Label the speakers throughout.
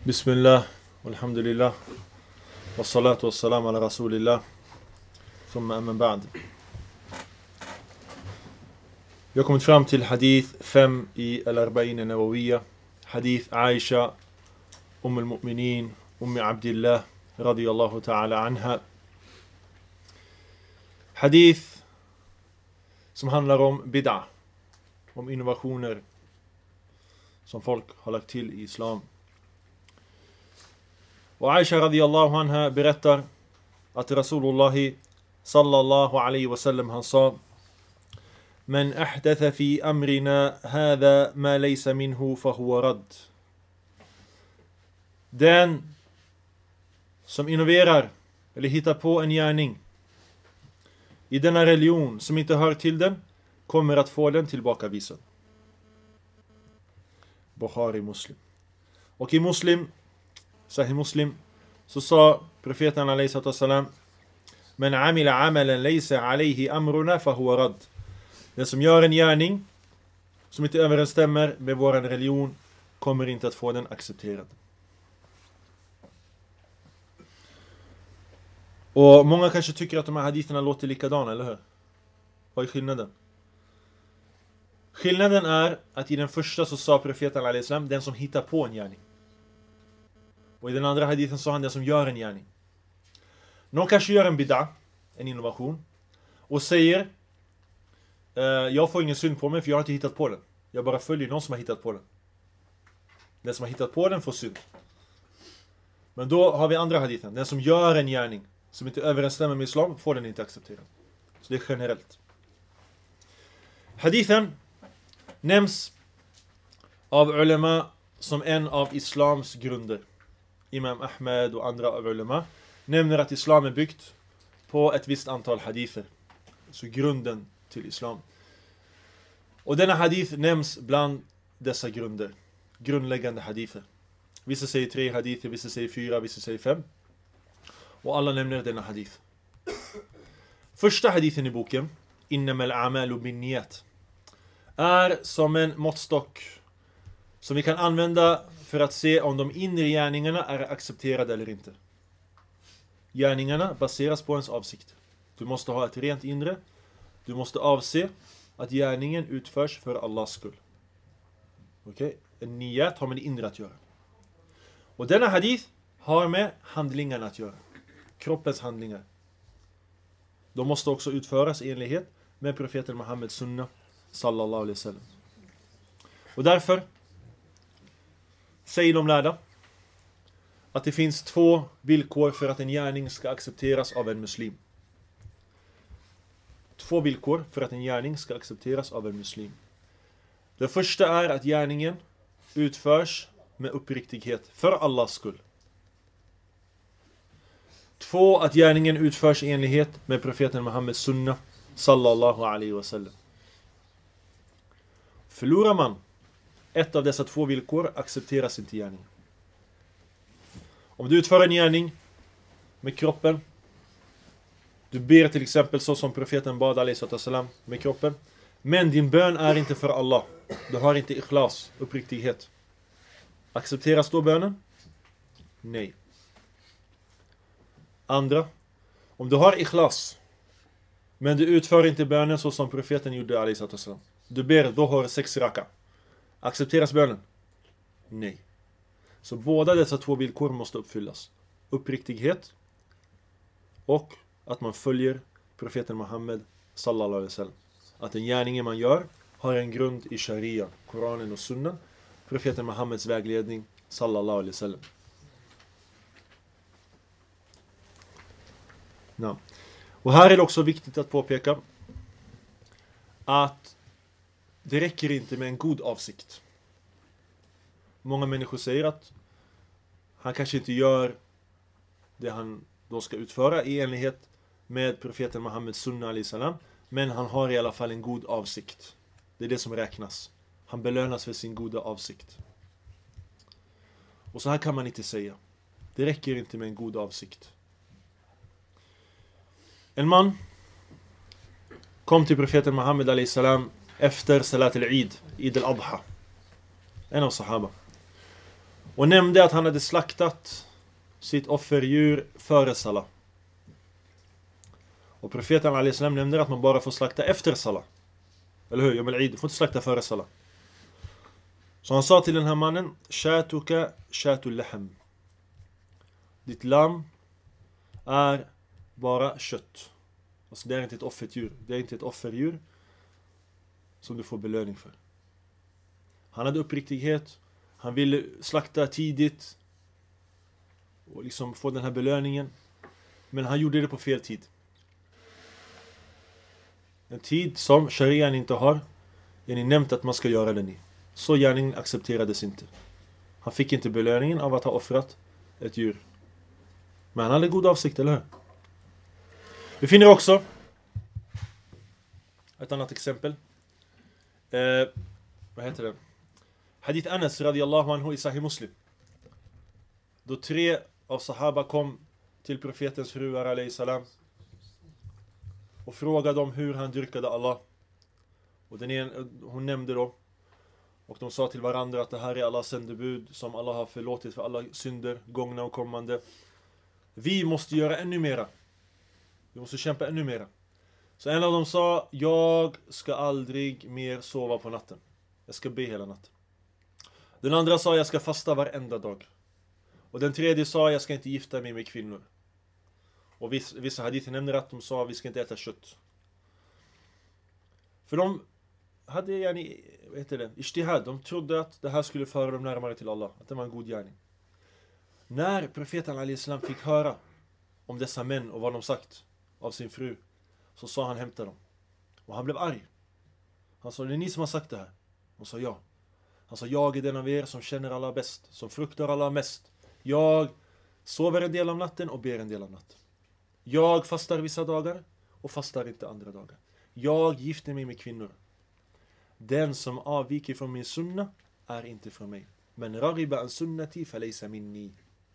Speaker 1: Bismillah, alhamdulillah, wassalatu wassalam ala rasulillah, thumma amma ba'd. Vi har kommit fram till hadith 5 i al-Arba'in an-Nawawiyya, hadith Aisha, al-Mu'minin, Abdillah, radiyallahu ta'ala anha. Hadith som handlar om bid'a, om innovationer som folk har lagt till i islam. Och Aisha radiyallahu anha berättar att Rasulullah sallallahu alaihi wasallam han sa: "Men ahdatha fi amrina hadha ma laysa minhu fahuwa radd." Den som innoverar eller hittar på en gärning i denna religion som inte hör till den kommer att få den tillbakavisad. Bukhari Muslim. Och i Muslim, Sahih Muslim, så sa profeten alayhi salatu wassalam: "Men amila amalan laysa alayhi amruna fahuwa radd." Den som gör en gärning som inte överensstämmer med vår religion kommer inte att få den accepterad. Och många kanske tycker att de här haditherna låter likadana, eller hur? Vad är skillnaden? Skillnaden är att i den första så sa profeten alayhi salam den som hittar på en gärning. Och i den andra hadithen sa han den som gör en gärning. Någon kanske gör en bid'a, en innovation, och säger: jag får ingen synd på mig för jag har inte hittat på den. Jag bara följer någon som har hittat på den. Den som har hittat på den får synd. Men då har vi andra hadithen. Den som gör en gärning som inte överensstämmer med islam får den inte accepterad. Så det är generellt. Hadithen nämns av ulema som en av islams grunder. Imam Ahmed och andra ulema nämner att islam är byggt på ett visst antal hadither. Så grunden till islam. Och denna hadith nämns bland dessa grunder. Grundläggande hadither. Vissa säger 3 hadither, vissa säger 4, vissa säger 5. Och alla nämner denna hadith. Första hadithen i boken, Innamal a'malu binniyat, är som en måttstock som vi kan använda för att se om de inre gärningarna är accepterade eller inte. Gärningarna baseras på ens avsikt. Du måste ha ett rent inre. Du måste avse att gärningen utförs för Allahs skull. Okej? En niyat har med det inre att göra. Och denna hadith har med handlingarna att göra. Kroppens handlingar. De måste också utföras i enlighet med profeten Muhammeds sunna sallallahu alaihi wasallam. Och därför säger de lärda att det finns 2 villkor för att en gärning ska accepteras av en muslim. 2 villkor för att en gärning ska accepteras av en muslim. Det första är att gärningen utförs med uppriktighet för Allahs skull. 2, att gärningen utförs i enlighet med profeten Muhammeds sunna sallallahu alaihi wasallam. Förlorar man ett av dessa 2 villkor accepteras inte gärningen. Om du utför en gärning med kroppen, du ber till exempel så som profeten bad alayhi salam med kroppen, men din bön är inte för Allah, du har inte ikhlas, uppriktighet, accepteras då bönen? Nej. Andra, om du har ikhlas men du utför inte bönen så som profeten gjorde alayhi salam, du ber då har 6 raka, accepteras bönen? Nej. Så båda dessa 2 villkor måste uppfyllas. Uppriktighet och att man följer profeten Muhammed sallallahu alaihi wasallam. Att den gärningen man gör har en grund i sharia, Koranen och sunna, profeten Muhammeds vägledning sallallahu alaihi wasallam. Ja. Och här är det också viktigt att påpeka att det räcker inte med en god avsikt. Många människor säger att han kanske inte gör det han då ska utföra i enlighet med profeten Muhammeds sunna alayhi salam, men han har i alla fall en god avsikt. Det är det som räknas. Han belönas för sin goda avsikt. Och så här kan man inte säga. Det räcker inte med en god avsikt. En man kom till profeten Muhammed alayhi salam efter salat al-Eid, Eid al-Adha. En av sahaba. Och nämnde att han hade slaktat sitt offerdjur före Salah. Och profeten alayhi salam nämnde att man bara får slakta efter Salah. Eller hur? Yom al-Eid, du får inte slakta före Salah. Så han sa till den här mannen: Shatuka shatul lahm. Ditt lamm är bara kött. Alltså det är inte ett offerdjur. Det är inte ett offerdjur som du får belöning för. Han hade uppriktighet. Han ville slakta tidigt och liksom få den här belöningen. Men han gjorde det på fel tid. En tid som sharian inte har. Är ni nämnt att man ska göra den i. Så gärningen accepterades inte. Han fick inte belöningen av att ha offrat ett djur. Men han hade god avsikt, eller hur? Vi finner också ett annat exempel. Vad heter det? Hadith Anas radiyallahu anhu i Sahih Muslim. Då 3 av sahaba kom till profetens fruar alayhi salam och frågade om hur han dyrkade Allah. Och hon nämnde då, och de sa till varandra att det här är Allahs sändebud som Allah har förlåtit för alla synder, gångna och kommande. Vi måste göra ännu mera. Vi måste kämpa ännu mera. Så en av dem sa: jag ska aldrig mer sova på natten. Jag ska be hela natten. Den andra sa: jag ska fasta varenda dag. Och den tredje sa: jag ska inte gifta mig med kvinnor. Och vissa hadither nämner att de sa: vi ska inte äta kött. För de hade ijtihad. De trodde att det här skulle föra dem närmare till Allah. Att det var en god gärning. När profeten alayhi salam fick höra om dessa män och vad de sagt av sin fru, så sa han: hämta dem. Och han blev arg. Han sa: det är ni som har sagt det här. De sa: ja. Han sa: jag är den av er som känner Allah bäst, som fruktar Allah mest. Jag sover en del av natten och ber en del av natten. Jag fastar vissa dagar och fastar inte andra dagar. Jag gifter mig med kvinnor. Den som avviker från min sunna är inte från mig. Men raghiba an sunnati falaysa minni.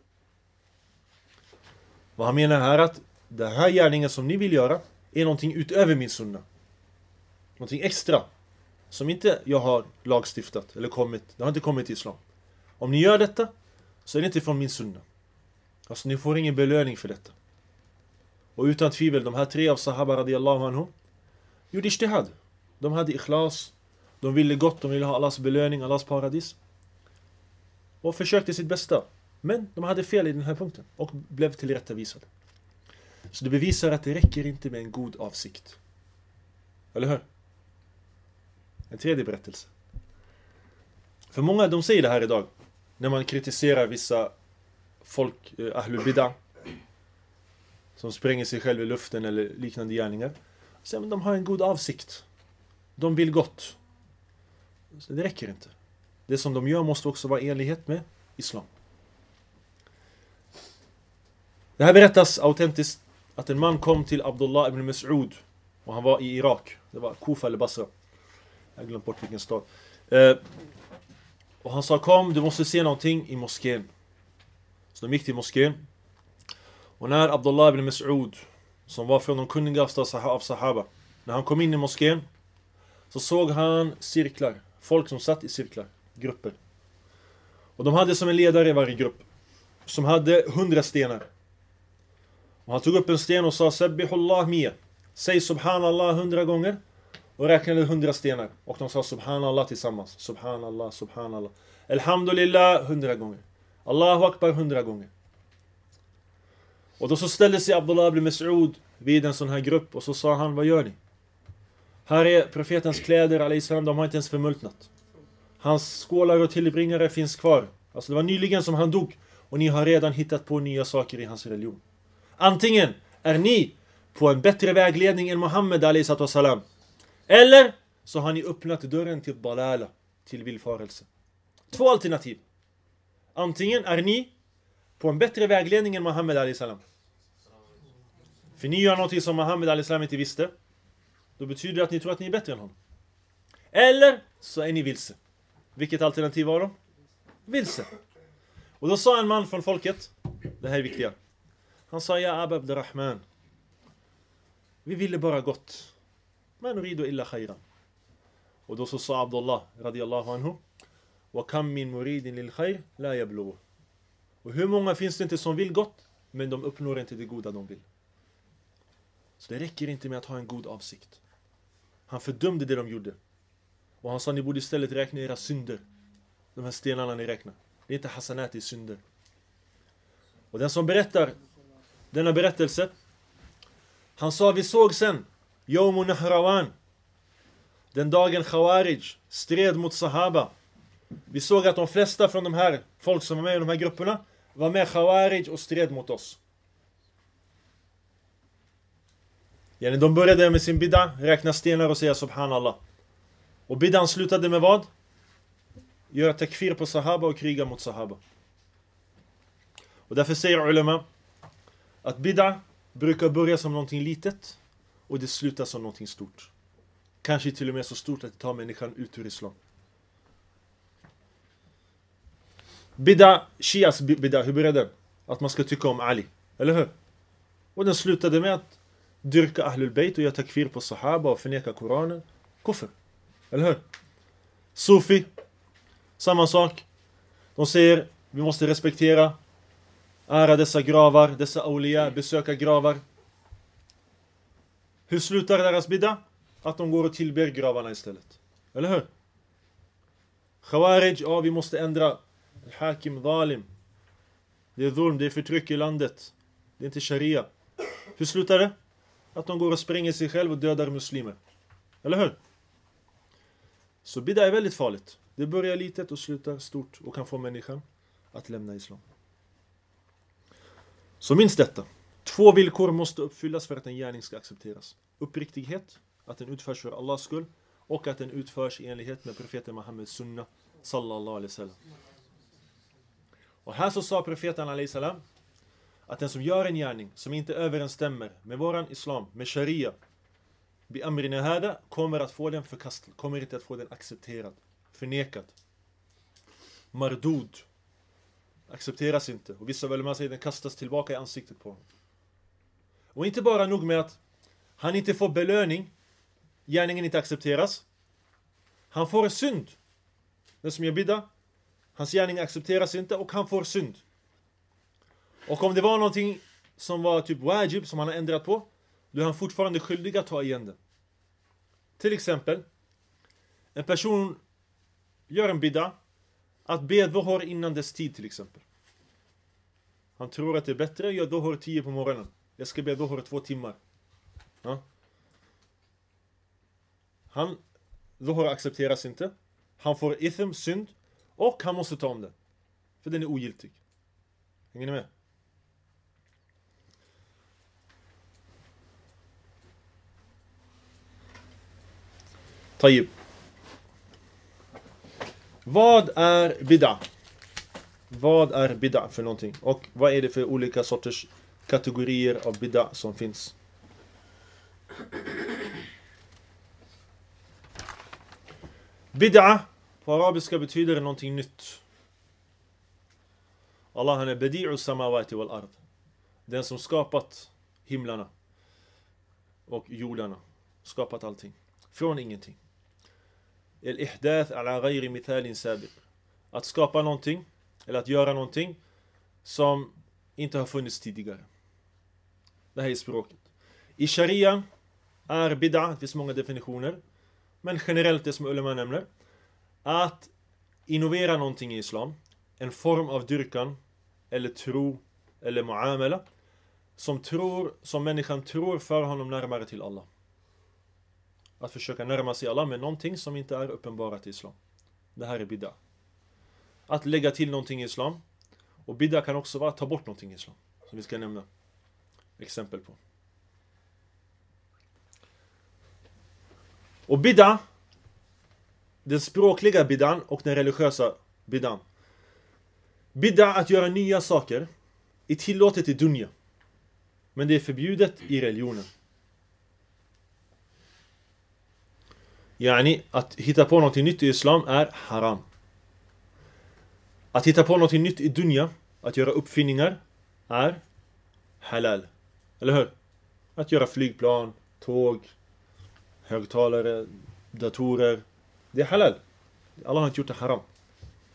Speaker 1: Vad han menar här är att det här gärningen som ni vill göra är någonting utöver min sunna. Någonting extra. Som inte jag har lagstiftat eller kommit. Det har inte kommit till islam. Om ni gör detta så är det inte från min sunna. Alltså ni får ingen belöning för detta. Och utan tvivel, de här 3 av sahaba radiyallahu anhu gjorde ijtihad. De hade ikhlas. De ville gott, de ville ha Allahs belöning, Allahs paradis. Och försökte sitt bästa. Men de hade fel i den här punkten. Och blev tillrättavisade. Så det bevisar att det räcker inte med en god avsikt. Eller hur? En tredje berättelse. För många, de säger det här idag. När man kritiserar vissa folk, ahlul bid'ah, som spränger sig själv i luften eller liknande gärningar. Så, men de har en god avsikt. De vill gott. Så det räcker inte. Det som de gör måste också vara i enlighet med islam. Det här berättas autentiskt att en man kom till Abdullah ibn Mas'ud. Och han var i Irak. Det var Kufa eller Basra. Jag har glömt bort vilken stad. Och han sa: kom, du måste se någonting i moskén. Så de gick till moskén. Och när Abdullah ibn Mas'ud, som var från de kunnigaste av sahaba, när han kom in i moskén, så såg han cirklar. Folk som satt i cirklar. Grupper. Och de hade som en ledare i varje grupp. Som hade 100 stenar. Och han tog upp en sten och sa: Sabbihullah miya. Säg subhanallah 100 gånger. Och räknade 100 stenar. Och de sa subhanallah tillsammans. Subhanallah, subhanallah. Alhamdulillah 100 gånger. Allahu akbar 100 gånger. Och då så ställde sig Abdullah ibn Mas'ud vid en sån här grupp. Och så sa han: vad gör ni? Här är profetens kläder, alayhi salam, de har inte ens förmultnat. Hans skålar och tillbringare finns kvar. Alltså det var nyligen som han dog. Och ni har redan hittat på nya saker i hans religion. Antingen är ni på en bättre vägledning än Muhammed alayhi salam. Eller så har ni öppnat dörren till dalala, till villfarelse. 2 alternativ. Antingen är ni på en bättre vägledning än Muhammed alayhi salam. För ni gör något som Muhammed alayhi salam inte visste. Då betyder det att ni tror att ni är bättre än honom. Eller så är ni vilse. Vilket alternativ var de? Vilse. Och då sa en man från folket, det här är viktiga. Han sa: ja Aba Abdurrahman, vi ville bara gott. Men nuridu illa khayran. Och då så sa Abdullah radiyallahu anhu: وَكَمْ مِنْ مُرِيدٍ لِلْخَيْرِ لَا يَبْلُغُ. Och hur många finns det inte som vill gott, men de uppnår inte det goda de vill. Så det räcker inte med att ha en god avsikt. Han fördömde det de gjorde. Och han sa, ni borde istället räkna era synder. De här stenarna ni räknar. Det är inte hasanat, i synder. Och den som berättar denna berättelse, han sa, vi såg sen Yawmu Nahrawan, den dagen Khawarij stred mot Sahaba. Vi såg att de flesta från de här folk som var med i de här grupperna var med Khawarij och stred mot oss. De började med sin bid'a, räkna stenar och säga subhanallah. Och bid'an slutade med vad? Göra takfir på Sahaba och kriga mot Sahaba. Och därför säger ulema att bid'a brukar börja som någonting litet och det slutar som någonting stort. Kanske till och med så stort att det tar människan ut ur islam. Bid'a, Shias bid'a, hur började den? Att man ska tycka om Ali, eller hur? Och den slutade med att dyrka Ahlul Bayt och göra takfir på Sahaba och förneka Koranen. Kufr, eller hur? Sufi, samma sak. De säger, vi måste respektera, ära dessa gravar, dessa awliya, besöka gravar. Hur slutar deras bid'a? Att de går och tillber gravarna istället. Eller hur? Khawarij, ja, vi måste ändra. Al-Hakim, Zalim. Det är dhulm, det är förtryck i landet. Det är inte sharia. Hur slutar det? Att de går och spränger sig själv och dödar muslimer. Eller hur? Så bid'a är väldigt farligt. Det börjar litet och slutar stort och kan få människan att lämna islam. Så minns detta. 2 villkor måste uppfyllas för att en gärning ska accepteras. Uppriktighet, att den utförs för Allahs skull, och att den utförs i enlighet med profeten Muhammeds sunna sallallahu alaihi wasallam. Och här så sa profeten alaihi salam att den som gör en gärning som inte överensstämmer med våran islam, med sharia, bi amrina hada, kommer att få den förkastad, kommer inte att få den accepterad, förnekad. Mardud accepteras inte. Och vissa väl man säger den kastas tillbaka i ansiktet på honom. Och inte bara nog med att han inte får belöning, gärningen inte accepteras. Han får synd. Den som gör bid'a, hans gärning accepteras inte och han får synd. Och om det var någonting som var typ wajib som han har ändrat på, då är han fortfarande skyldig att ta igen det. Till exempel, en person gör en bid'a, att be dhuhr innan dess tid till exempel. Han tror att det är bättre att göra dhuhr 10 på morgonen. Jag ska be dhuhr 2 timmar. Ja. Dhuhr accepteras inte. Han får ithm, synd. Och han måste ta om det. För den är ogiltig. Hänger ni med? Tayyib. Vad är bid'a? Vad är bid'a för någonting? Och vad är det för olika sorters kategorier av bid'a som finns? Bid'a på arabiska betyder det någonting nytt. Allah, han är badi'u samawati wal ard. Den som skapat himlarna och jordarna. Skapat allting. Från ingenting. Al-ihdath ala ghayri mithalin sabiq. Att skapa någonting, eller att göra någonting som inte har funnits tidigare. Det här är språket. I sharia är bid'a, det finns många definitioner, men generellt det som ulema nämner, att innovera någonting i islam, en form av dyrkan eller tro eller muamala som människan tror för honom närmare till Allah. Att försöka närma sig Allah med någonting som inte är uppenbarat i islam. Det här är bid'a. Att lägga till någonting i islam. Och bid'a kan också vara att ta bort någonting i islam. Som vi ska nämna exempel på. Och bid'a, den språkliga bid'an och den religiösa bid'an. Bid'a, att göra nya saker, är tillåtet i dunya. Men det är förbjudet i religionen. Yani, att hitta på något nytt i islam är haram. Att hitta på något nytt i dunya, att göra uppfinningar, är halal. Eller hur? Att göra flygplan, tåg, högtalare, datorer. Det är halal. Allah har inte gjort det haram.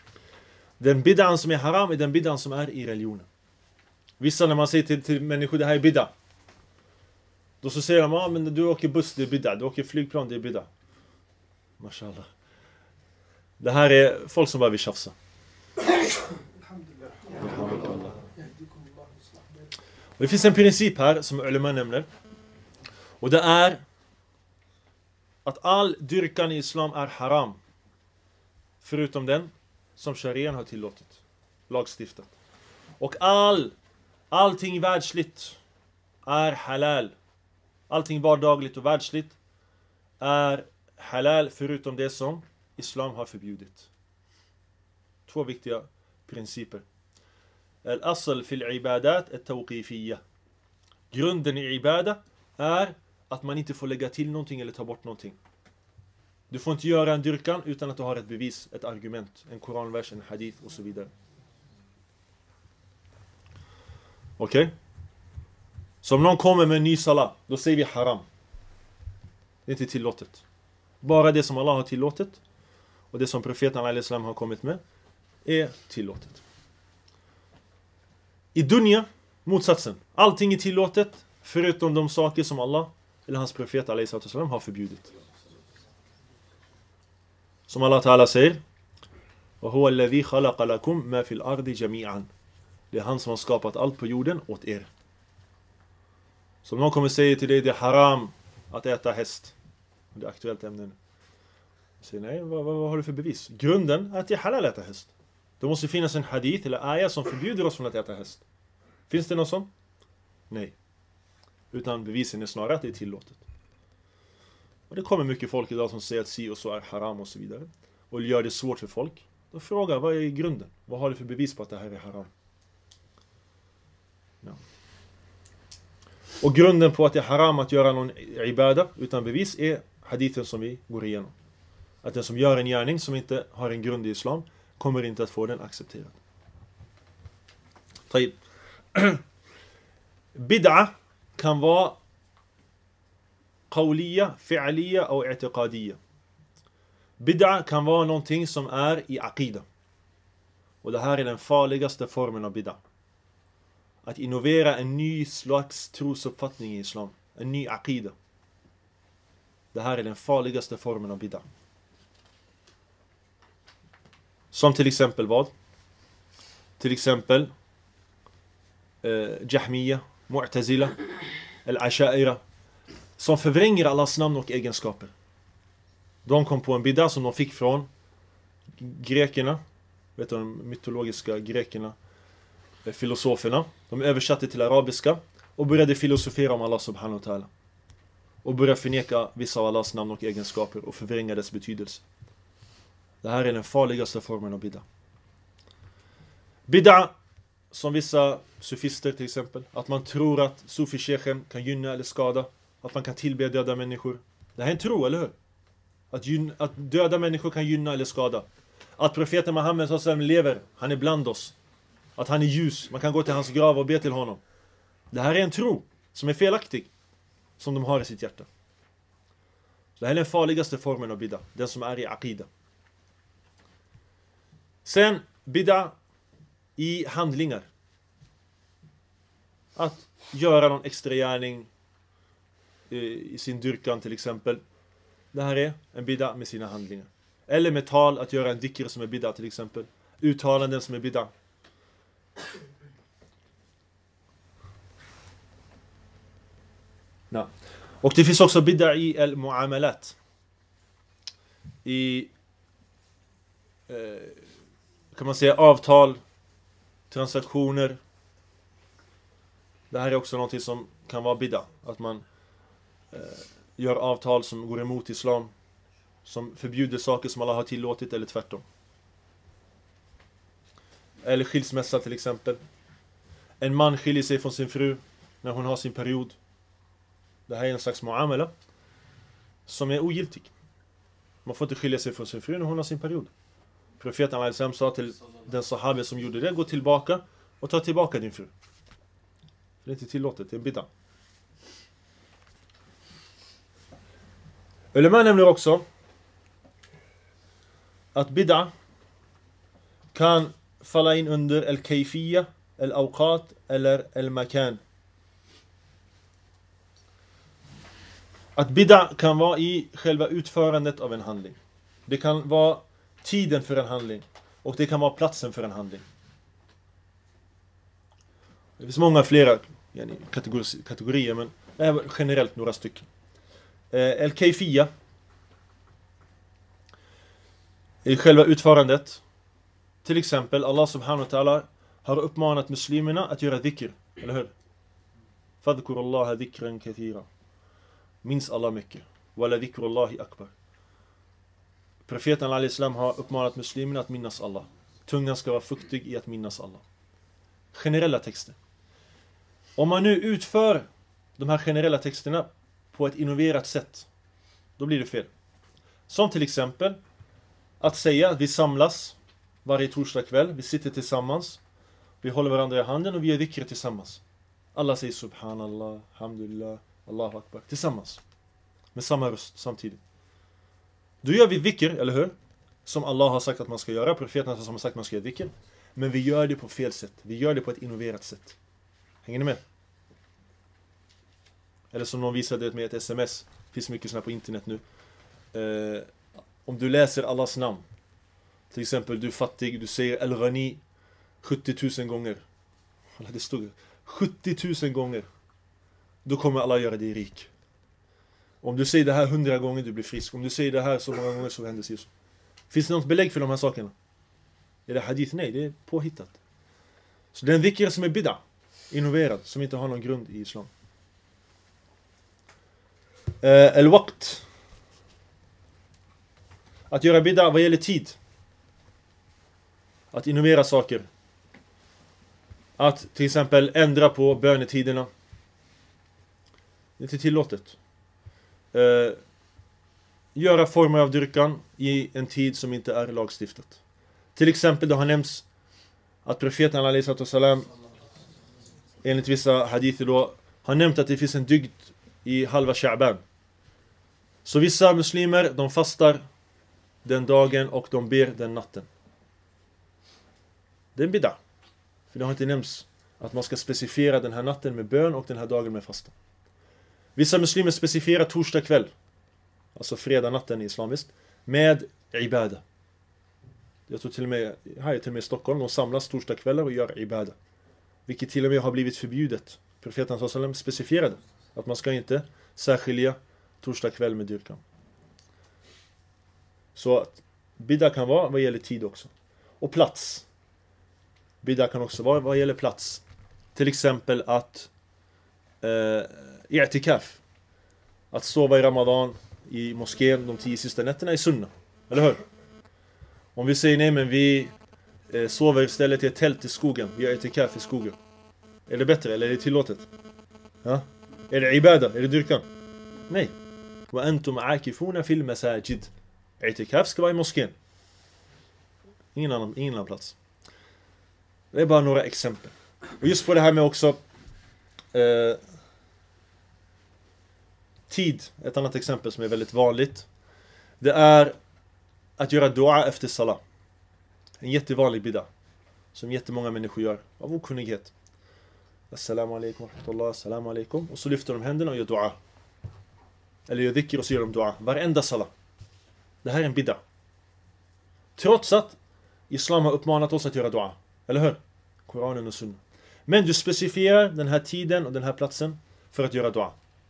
Speaker 1: Den bid'an som är haram är den bid'an som är i religionen. Vissa när man säger till människor det här är bid'a, då så säger de, men du åker buss, det är bid'a. Du åker flygplan, det är bid'a. Mashallah. Det här är folk som bara vill tjafsa. Och det finns en princip här som ulema nämner. Och det är att all dyrkan i islam är haram. Förutom den som sharian har tillåtit. Lagstiftat. Och allting världsligt är halal. Allting vardagligt och världsligt är halal förutom det som islam har förbjudit. Två viktiga principer. Al-asl fil ibadat at-tawqifiyya. Grunden i ibada är att man inte får lägga till någonting eller ta bort någonting. Du får inte göra en dyrkan utan att du har ett bevis, ett argument, en koranvers, en hadith och så vidare. Okej? Så om någon kommer med en ny salat, då säger vi haram. Det är inte tillåtet. Bara det som Allah har tillåtit och det som profeten al-Islam har kommit med är tillåtet. I dunya, motsatsen. Allting är tillåtet förutom de saker som Allah eller hans profet al-Islam har förbjudit. Som Allah Ta'ala säger: وَهُوَ الَّذِي خَلَقَ لَكُمْ مَا فِي الْأَرْضِ جَمِيعًا. Det är han som har skapat allt på jorden åt er. Så om någon kommer säga till dig det är haram att äta häst. Det är aktuellt ämne. Säger nej, vad har du för bevis? Grunden är att det är halal att äta häst. Det måste finnas en hadith eller ayah som förbjuder oss från att äta häst. Finns det någon sån? Nej. Utan bevisen är snarare att det är tillåtet. Och det kommer mycket folk idag som säger att si och så är haram och så vidare. Och gör det svårt för folk. Då frågar, vad är grunden? Vad har du för bevis på att det här är haram? Ja. Och grunden på att det är haram att göra någon ibada utan bevis är hadithen som vi går igenom. Att den som gör en gärning som inte har en grund i islam kommer inte att få den accepterad. Bid'a kan vara qawliya, fi'liya och i'tiqadiyya. Bid'a kan vara någonting som är i aqida. Och det här är den farligaste formen av bid'a. Att innovera en ny slags trosuppfattning i islam. En ny aqida. Det här är den farligaste formen av bid'a. Som till exempel vad? Till exempel Jahmiya, Mu'tazila, Al-Asha'ira, som förvränger Allahs namn och egenskaper. De kom på en bid'a som de fick från grekerna, vet du, de mytologiska grekerna, filosoferna. De översatte till arabiska och började filosofera om Allah subhanahu wa ta'ala. Och började förneka vissa av Allahs namn och egenskaper och förvränga dess betydelse. Det här är den farligaste formen av bid'a. Bid'a, som vissa sufister till exempel, att man tror att sufi-shechen kan gynna eller skada, att man kan tillbe döda människor. Det här är en tro, eller hur? Att döda människor kan gynna eller skada. Att profeten Muhammed s.a.v. lever, han är bland oss. Att han är ljus, man kan gå till hans grav och be till honom. Det här är en tro som är felaktig, som de har i sitt hjärta. Det här är den farligaste formen av bid'a, den som är i aqida. Sen bid'a i handlingar. Att göra någon extra gärning i sin dyrkan till exempel. Det här är en bid'a med sina handlingar. Eller med tal, att göra en dhikr som är bid'a till exempel. Uttalanden som är bid'a. Ja. Och det finns också bid'a i al-mu'amalat. I kan man säga avtal, transaktioner. Det här är också något som kan vara bid'a. Att man gör avtal som går emot islam, som förbjuder saker som Allah har tillåtit eller tvärtom. Eller skilsmässa till exempel. En man skiljer sig från sin fru när hon har sin period. Det här är en slags mu'amala som är ogiltig. Man får inte skilja sig från sin fru när hon har sin period. Profeten al-Islam sa till den sahabi som gjorde det: gå tillbaka och ta tillbaka din fru. Det är inte tillåtet, det är bid'a. Ulema nämner också att bid'a kan falla in under al-kayfiyya, al-awqat eller al-makan. Att bid'a kan vara i själva utförandet av en handling. Det kan vara tiden för en handling. Och det kan vara platsen för en handling. Det finns många flera kategorier, men det är generellt några stycken. Al-kayfiyya i själva utförandet. Till exempel Allah subhanahu wa ta'ala har uppmanat muslimerna att göra dhikr, eller hur? Fadhkurullaha dhikran kathira. Minns Allah mycket. Wala dhikrullahi akbar. Profeten al-Islam har uppmanat muslimerna att minnas Allah. Tungan ska vara fuktig i att minnas Allah. Generella texter. Om man nu utför de här generella texterna på ett innoverat sätt, då blir det fel. Som till exempel att säga att vi samlas varje torsdag kväll, vi sitter tillsammans, vi håller varandra i handen och vi gör dhikr tillsammans. Alla säger subhanallah, alhamdulillah, Allahu akbar tillsammans. Med samma röst samtidigt. Då gör vi dhikr, eller hur? Som Allah har sagt att man ska göra, profeten har sagt att man ska göra dhikr. Men vi gör det på fel sätt. Vi gör det på ett innoverat sätt. Hänger ni med? Eller som någon visade med ett sms. Det finns mycket sådana på internet nu. Om du läser Allahs namn. Till exempel du är fattig, du säger Al-Ghani 70 000 gånger. Det stod 70 000 gånger. Då kommer Allah göra dig rik. Om du säger det här 100 gånger, du blir frisk. Om du säger det här så många gånger, så händer det så. Finns det något belägg för de här sakerna? Är det hadith? Nej, det är påhittat. Så det är en dhikr som är bid'a, innoverad, som inte har någon grund i islam. Al-waqt. Att göra bid'a vad gäller tid. Att innovera saker. Att till exempel ändra på bönetiderna. Det är inte tillåtet. Göra former av dyrkan i en tid som inte är lagstiftat. Till exempel det har nämnts att profeten ﷺ enligt vissa hadither då har nämnt att det finns en dygd i halva Sha'ban. Så vissa muslimer, de fastar den dagen och de ber den natten. Det är en bid'a. För det har inte nämnts att man ska specificera den här natten med bön och den här dagen med fasta. Vissa muslimer specificerar torsdag kväll, alltså fredag natten i islamiskt, med ibada. Jag tror till och med i Stockholm, de samlas torsdag kvällar och gör ibada. Vilket till och med har blivit förbjudet. Profeten s.a.v. specificerade att man ska inte särskilja torsdag kväll med dyrkan. Så bid'a kan vara vad gäller tid också. Och plats. Bid'a kan också vara vad gäller plats. Till exempel att i'tikaf. Att sova i Ramadan i moskén de 10 sista nätterna är sunna. Eller hur? Om vi säger nej, men vi sover istället i ett tält i skogen. Vi har i'tikaf i skogen. Är det bättre eller är det tillåtet? Ja? Är det ibada? Är det dyrkan? Nej. Wa antum aakifuna fil masajid. I'tikaf ska vara i moskén. Ingen annan plats. Det är bara några exempel. Och just på det här med också tid, ett annat exempel som är väldigt vanligt. Det är att göra dua efter salah. En jättevanlig bid'a som jättemånga människor gör av okunnighet. Assalamu alaikum wa rahmatullah, assalamu alaikum. Och så lyfter de händerna och gör dua. Eller gör dhikr och så gör de dua. Varenda salah. Det här är en bid'a. Trots att islam har uppmanat oss att göra dua. Eller hur? Koranen och sunna. Men du specificerar den här tiden och den här platsen för att göra dua.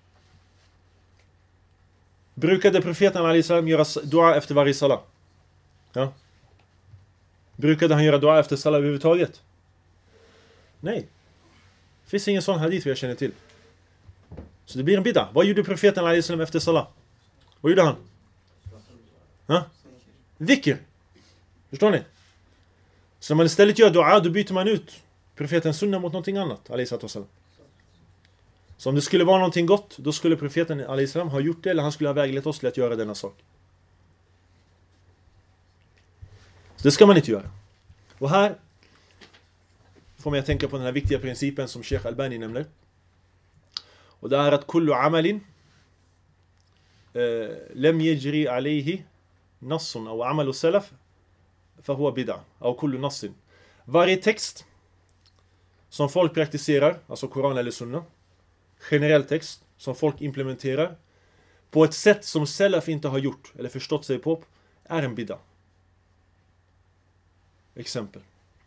Speaker 1: Brukade profeten alislam göra dua efter varje salah? Ja. Brukade han göra dua efter salah överhuvudtaget? Nej. Det finns ingen sån hadith jag känner till. Så det blir en bid'a. Vad gjorde profeten alislam efter salah? Vad gjorde han? Ja? Dhikr. Förstår ni? Så om man istället gör dua, då byter man ut profetens sunna mot någonting annat. Alislam. Så om det skulle vara någonting gott, då skulle profeten alislam ha gjort det, eller han skulle ha väglett oss till att göra denna sak. Så det ska man inte göra. Och här får man att tänka på den här viktiga principen som Sheikh Albani nämner. Och det är att kullu amalin lam yajri alayhi nassun aw amalu salaf fahuwa bid'a. Aw kullu nassin. Varje text som folk praktiserar, alltså Koran eller Sunna, generell text som folk implementerar på ett sätt som Salaf inte har gjort eller förstått sig på, är en bid'a. Exempel.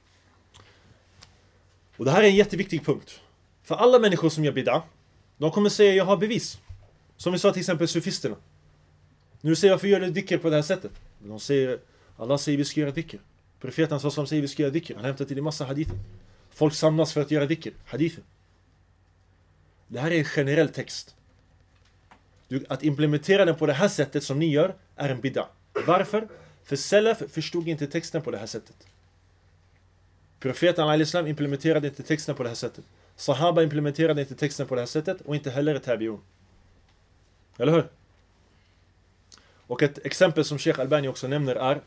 Speaker 1: Och det här är en jätteviktig punkt. För alla människor som gör bid'a, de kommer säga jag har bevis. Som vi sa till exempel sufisterna. Nu säger varför gör du dhikr på det här sättet? De säger, Allah säger vi ska göra dhikr. Profeten som säger vi ska göra dhikr. Han hämtar till en massa hadither. Folk samlas för att göra dhikr. Hadither. Det här är en generell text. Att implementera den på det här sättet som ni gör är en bid'a. Varför? För Salaf förstod inte texten på det här sättet. Profeten al-Islam implementerade inte texten på det här sättet. Sahaba implementerade inte texten på det här sättet och inte heller tabi'un. Eller hur? Och ett exempel som Sheikh Albani också nämner är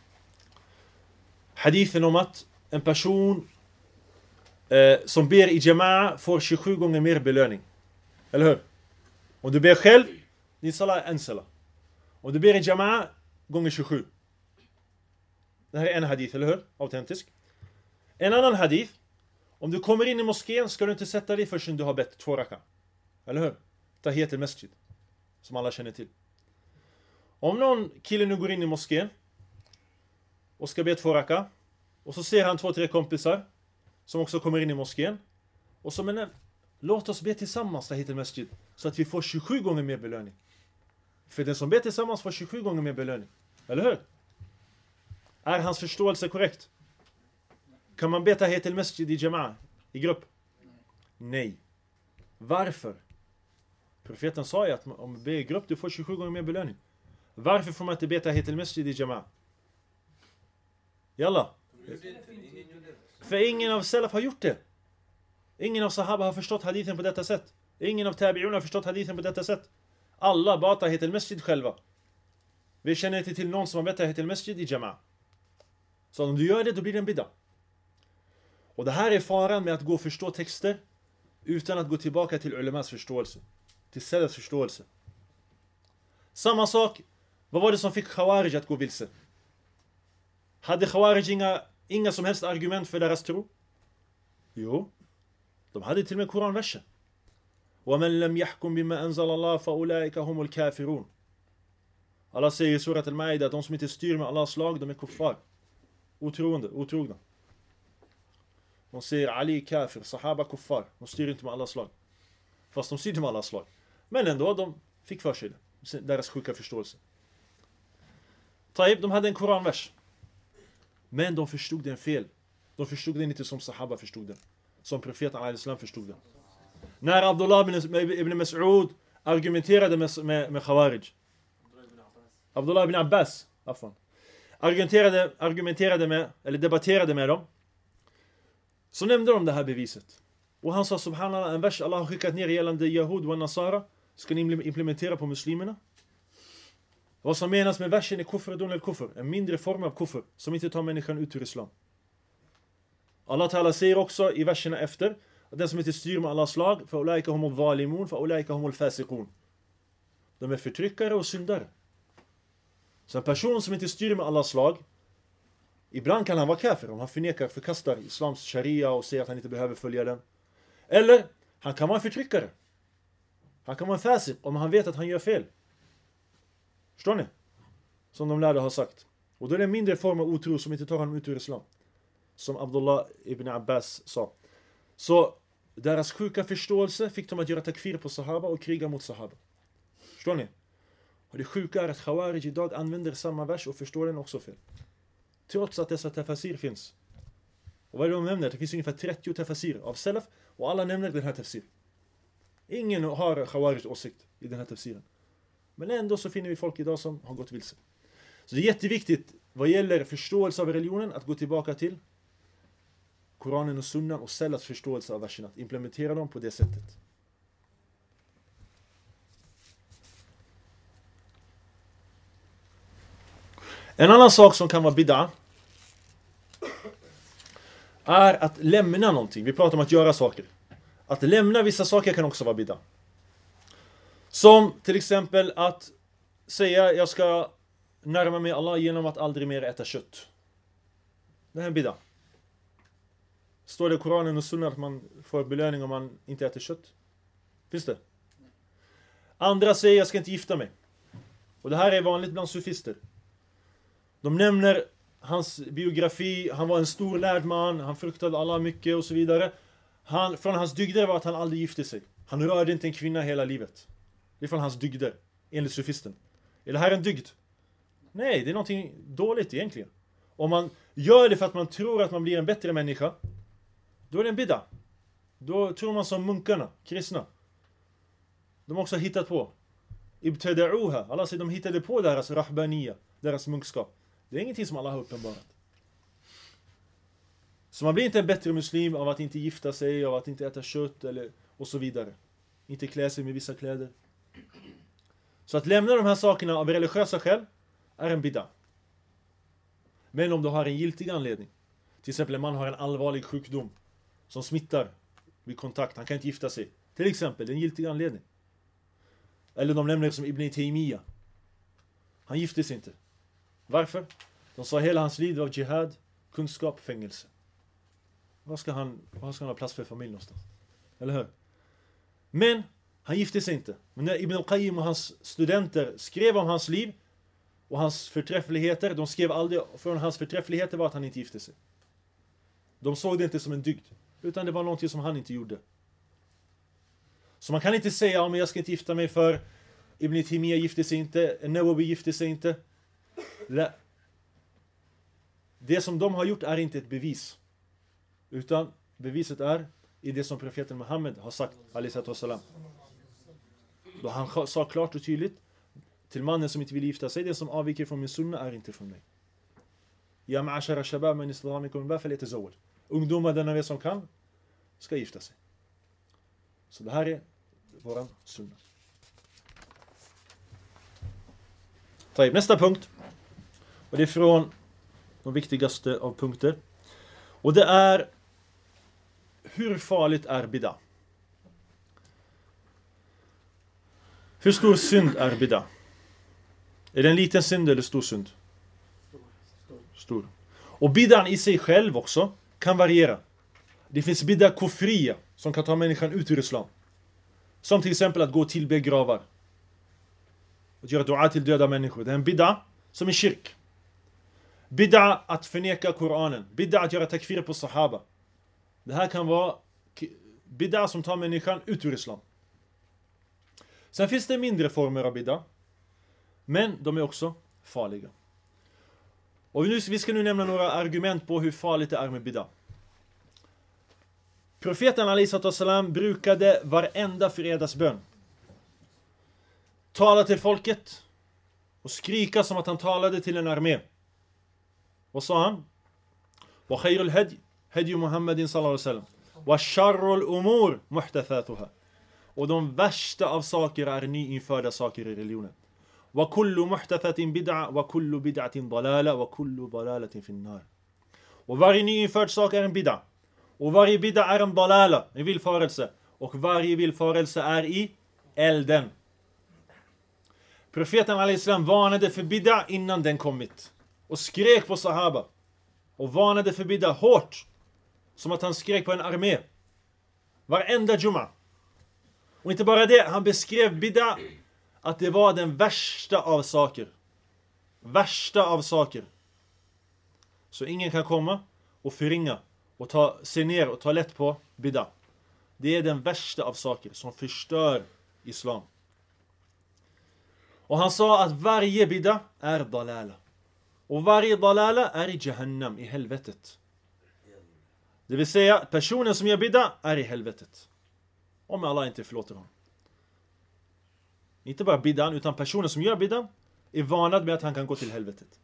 Speaker 1: hadithen om att en person som ber i jama'a får 27 gånger mer belöning. Eller hur? Om du ber själv, din salah är en salah. Om du ber i jama'a, gånger 27. Det här är en hadith, eller hur? Autentisk. En annan hadith. Om du kommer in i moskén ska du inte sätta dig förrän du har bett 2 raka. Eller hur? Tahiyat al-masjid. Som alla känner till. Om någon kille nu går in i moskén och ska be 2 raka. Och så ser han 2-3 kompisar som också kommer in i moskén. Och så menar, låt oss be tillsammans tahiyat al-masjid. Så att vi får 27 gånger mer belöning. För den som ber tillsammans får 27 gånger mer belöning. Eller hur? Är hans förståelse korrekt? Kan man be tahiyat al-masjid i jama'a, i grupp? Nej. Varför? Profeten sa ju att om du ber i grupp du får 27 gånger mer belöning. Varför får man inte be tahiyat al-masjid i jama'a? Jalla. För ingen av salaf har gjort det. Ingen av sahaba har förstått hadithen på detta sätt. Ingen av tabi'un har förstått hadithen på detta sätt. Alla bara tahiyat al-masjid själva. Vi känner inte till någon som har bett tahiyat al-masjid i jama'a. Så om du gör det då blir det en bid'a. Och det här är faran med att gå och förstå texter utan att gå tillbaka till ulamas förståelse. Till salafs förståelse. Samma sak, vad var det som fick Khawarij att gå vilse? Hade Khawarij inga som helst argument för deras tro? Jo, de hade till och med Koranversen. وَمَنْ لَمْ يَحْكُمْ بِمَا أَنْزَلَ اللَّهُ فَأُولَٰئِكَ هُمُ الْكَافِرُونَ. Allah säger i surat al-Maida att de som inte styr med Allahs lag, de är kuffar. Otrogna. De säger Ali kafir, sahaba kuffar. De styr inte med Allahs lag. Fast de styrde med Allahs lag. Men ändå, de fick för sig det. Deras sjuka förståelse. Taib, de hade en koranvers. Men de förstod den fel. De förstod den inte som sahaba förstod den. Som profeten al-Islam förstod den. När Abdullah ibn Mas'ud argumenterade med Khawarij. Abdullah ibn Abbas. Argumenterade med, eller debatterade med dem. Så nämnde de det här beviset. Och han sa subhanallah, en vers Allah har skickat ner gällande Yahud och Nasara. Ska ni implementera på muslimerna? Vad som menas med versen är kufr dun al-kufr. En mindre form av kufr som inte tar människan ut ur islam. Allah Ta'ala säger också i verserna efter att den som inte styr med Allahs lag فَأُولَٰئِكَ هُمُ الظَّالِمُونَ فَأُولَٰئِكَ هُمُ الْفَاسِقُونَ. De är förtryckare och syndare. Så en person som inte styr med Allahs lag, ibland kan han vara kafir om han förkastar islams sharia och säger att han inte behöver följa den. Eller han kan vara en förtryckare. Han kan vara en fasiq om han vet att han gör fel. Förstår ni? Som de lärde har sagt. Och då är det en mindre form av otro som inte tar honom ut ur islam. Som Abdullah ibn Abbas sa. Så deras sjuka förståelse fick dem att göra takfir på sahaba och kriga mot sahaba. Förstår ni? Och det sjuka är att Khawarij idag använder samma vers och förstår den också fel. Trots att dessa tafasir finns. Och vad är det de nämner? Det finns ungefär 30 tafasir av salaf och alla nämner den här tafsir. Ingen har Khawarij åsikt i den här tafsiren. Men ändå så finner vi folk idag som har gått vilse. Så det är jätteviktigt vad gäller förståelse av religionen att gå tillbaka till Koranen och Sunnan och salafs förståelse av verserna. Att implementera dem på det sättet. En annan sak som kan vara bid'a är att lämna någonting. Vi pratar om att göra saker. Att lämna vissa saker kan också vara bid'a. Som till exempel att säga jag ska närma mig Allah genom att aldrig mer äta kött. Det här är en bid'a. Står det i Koranen och Sunna att man får belöning om man inte äter kött? Finns det? Andra säger jag ska inte gifta mig. Och det här är vanligt bland sufister. De nämner hans biografi, han var en stor lärd man, han fruktade Allah mycket och så vidare. Från hans dygder var att han aldrig gifte sig. Han rörde inte en kvinna hela livet. Det är från hans dygder, enligt sufisten. Är det här en dygd? Nej, det är någonting dåligt egentligen. Om man gör det för att man tror att man blir en bättre människa, då är det en bid'a. Då tror man som munkarna, kristna. De har också hittat på ibtada'uha. Allah säger de hittade på deras rahbaniya, deras munkskap. Det är ingenting som Allah har uppenbarat. Så man blir inte en bättre muslim av att inte gifta sig, av att inte äta kött eller, och så vidare. Inte klä sig med vissa kläder. Så att lämna de här sakerna av religiösa skäl är en bid'a. Men om du har en giltig anledning, till exempel en man har en allvarlig sjukdom som smittar vid kontakt, han kan inte gifta sig. Till exempel, en giltig anledning. Eller de nämner det som Ibn Taymiyyah. Han gifte sig inte. Varför? De sa hela hans liv var jihad, kunskap, fängelse. Vad ska han ha plats för familj någonstans? Eller hur? Men han gifte sig inte. Men när Ibn al-Qayyim och hans studenter skrev om hans liv och hans förträffligheter, de skrev aldrig från hans förträffligheter var att han inte gifte sig. De såg det inte som en dygd, utan det var någonting som han inte gjorde. Så man kan inte säga men jag ska inte gifta mig för Ibn Taymiyyah gifte sig inte, Nawawi gifte sig inte. Det som de har gjort är inte ett bevis. Utan beviset är i det som profeten Muhammed har sagt, alaihissalam. Då han sa klart och tydligt till mannen som inte vill gifta sig, det som avviker från min sunna är inte från mig. Ya ma'ashara shabab man islamikum ba falyatazawwaj. Ungdomar den av er som kan ska gifta sig. Så det här är våran sunna. Nästa punkt. Och det är från de viktigaste av punkter. Och det är hur farligt är bid'a? Hur stor synd är bid'a? Är det en liten synd eller stor synd? Stor. Och bid'an i sig själv också kan variera. Det finns bid'a kufriya som kan ta människan ut ur islam. Som till exempel att gå till begravar. Att göra dua till döda människor. Det är en bid'a som är kyrk. Bid'a att förneka Koranen. Bid'a att göra takfir på sahaba. Det här kan vara bid'a som tar människan ut ur islam. Sen finns det mindre former av bid'a. Men de är också farliga. Och vi ska nu nämna några argument på hur farligt det är med bid'a. Profeten alaihissalam brukade varenda fredagsbön tala till folket och skrika som att han talade till en armé. Vad sa han? Wa khayrul hadi Muhammadin sallallahu alaihi wasallam. Wa sharrul umur muhdathatuha. Och de värsta av saker är nyinförda saker i religionen. Wa kullu muhdathatin bid'a wa kullu bid'atin dalala wa kullu dalalatin finnar. Och varje nyinförd sak är en bid'a. Och varje bid'a är en dalala, en villfarelse. Och varje villfarelse är i elden. Profeten alaihissalam varnade för bid'a innan den kommit. Och skrek på sahaba. Och varnade för bid'a hårt. Som att han skrek på en armé. Varenda jumma. Och inte bara det, han beskrev bid'a att det var den värsta av saker. Värsta av saker. Så ingen kan komma och förringa och se ner och ta lätt på bid'a. Det är den värsta av saker som förstör islam. Och han sa att varje bid'a är dalala. Och varje dalala är i Jahannam, i helvetet. Det vill säga, personen som gör bid'a är i helvetet. Om Allah inte förlåter honom. Inte bara bid'an, utan personen som gör bid'an är varnad med att han kan gå till helvetet.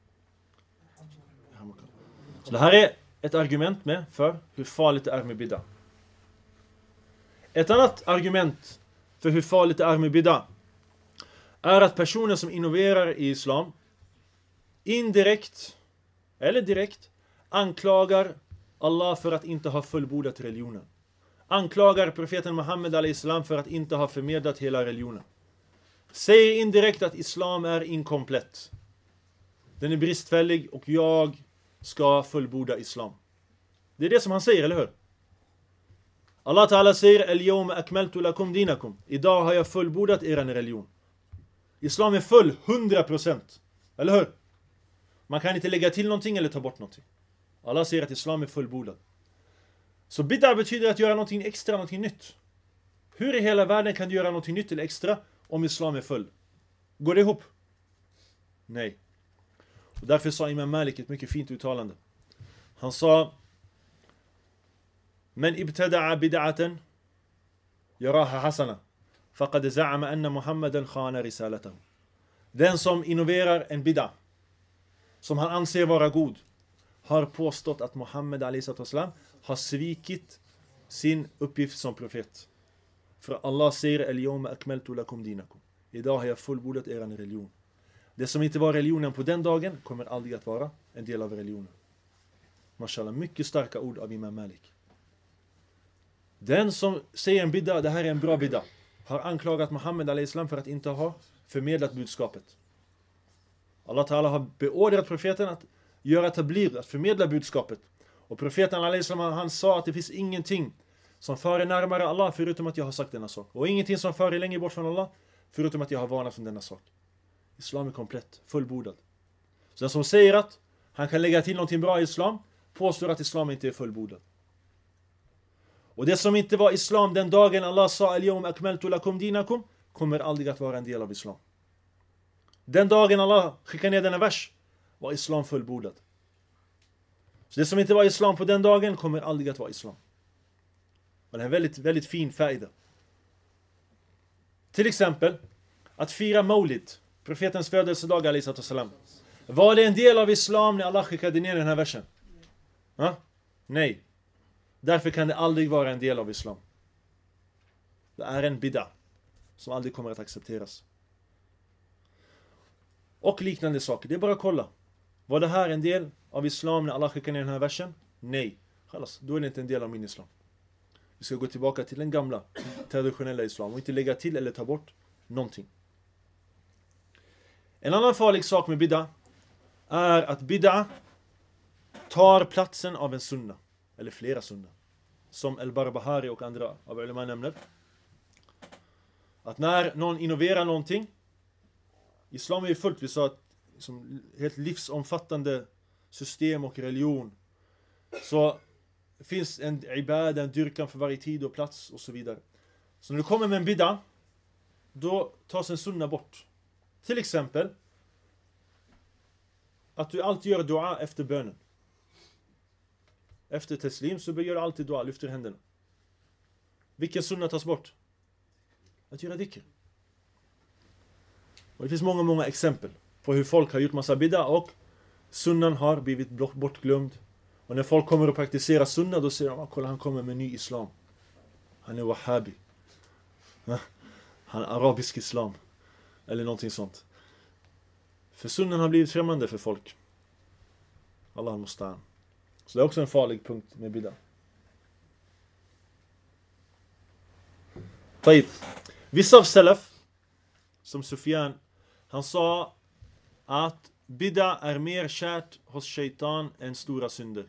Speaker 1: Så det här är ett argument med för hur farligt det är med bid'a. Ett annat argument för hur farligt det är med bid'a är att personer som innoverar i islam indirekt eller direkt anklagar Allah för att inte ha fullbordat religionen. Anklagar profeten Muhammed alaihissalam för att inte ha förmedlat hela religionen. Säger indirekt att islam är inkomplett. Den är bristfällig och jag ska fullborda islam. Det är det som han säger, eller hur? Allah Ta'ala säger al-yawma akmaltu lakum dinakum. Idag har jag fullbordat er religion. Islam är full 100%. Eller hur? Man kan inte lägga till någonting eller ta bort någonting. Allah säger att islam är fullbordad. Så bid'a betyder att göra någonting extra, någonting nytt. Hur i hela världen kan du göra någonting nytt eller extra om islam är full? Går det ihop? Nej. Och därför sa Imam Malik ett mycket fint uttalande. Han sa: Men ibtada'a bid'atan yaraha hasana faqad za'ama anna Muhammadan khana risalatahu. Den som innoverar en bid'a som han anser vara god har påstått att Muhammed a.s. har svikit sin uppgift som profet. För Allah säger al-yawma akmaltu lakum dinakum. Idag har jag fullbordat er religion. Det som inte var religionen på den dagen kommer aldrig att vara en del av religionen. Mashallah, mycket starka ord av Imam Malik. Den som säger en bid'a, det här är en bra bid'a, har anklagat Muhammed a.s. för att inte ha förmedlat budskapet. Allah Ta'ala har beordrat profeten att göra tabligh, att förmedla budskapet. Och profeten a.s. han sa att det finns ingenting som för närmare Allah förutom att jag har sagt denna sak. Och ingenting som för längre bort från Allah förutom att jag har varnat från denna sak. Islam är komplett, fullbordad. Så den som säger att han kan lägga till någonting bra i islam påstår att islam inte är fullbordad. Och det som inte var islam den dagen Allah sa al-yawma akmaltu lakum dinakum kommer aldrig att vara en del av islam. Den dagen Allah skickade ner denna vers var islam fullbordad. Så det som inte var islam på den dagen kommer aldrig att vara islam. Och det är en väldigt, väldigt fin färd. Till exempel att fira Maulid, profetens födelsedag a.s. Var det en del av islam när Allah skickade ner den här versen? Ha? Nej. Därför kan det aldrig vara en del av islam. Det är en bid'a som aldrig kommer att accepteras. Och liknande saker. Det är bara att kolla. Var det här en del av islam när Allah skickade ner den här versen? Nej. Khalas, då är det inte en del av min islam. Vi ska gå tillbaka till den gamla traditionella islam och inte lägga till eller ta bort någonting. En annan farlig sak med bid'a är att bid'a tar platsen av en sunna. Eller flera sunna. Som Al-Barbahari och andra av ulema nämner. Att när någon innoverar någonting. Islam är ju fullt, vi sa att som helt livsomfattande system och religion. Så finns en ibad, en dyrkan för varje tid och plats och så vidare. Så när du kommer med en bid'a, då tas en sunna bort. Till exempel att du alltid gör dua efter bönen. Efter teslim så gör du alltid dua, lyfter händerna. Vilken sunna tas bort? Att göra dhikr. Och det finns många exempel på hur folk har gjort massa bid'a och sunnan har blivit bortglömd. Och när folk kommer att praktisera sunna, då säger de, kolla, han kommer med ny islam. Han är wahhabi. Han är arabisk islam. Eller någonting sånt. För sunnan har blivit främmande för folk. Allah mustaan. Så det är också en farlig punkt med bid'a. Taib. Vissa av salaf, som Sufyan, han sa att bid'a är mer kärt hos shaitan än stora synder.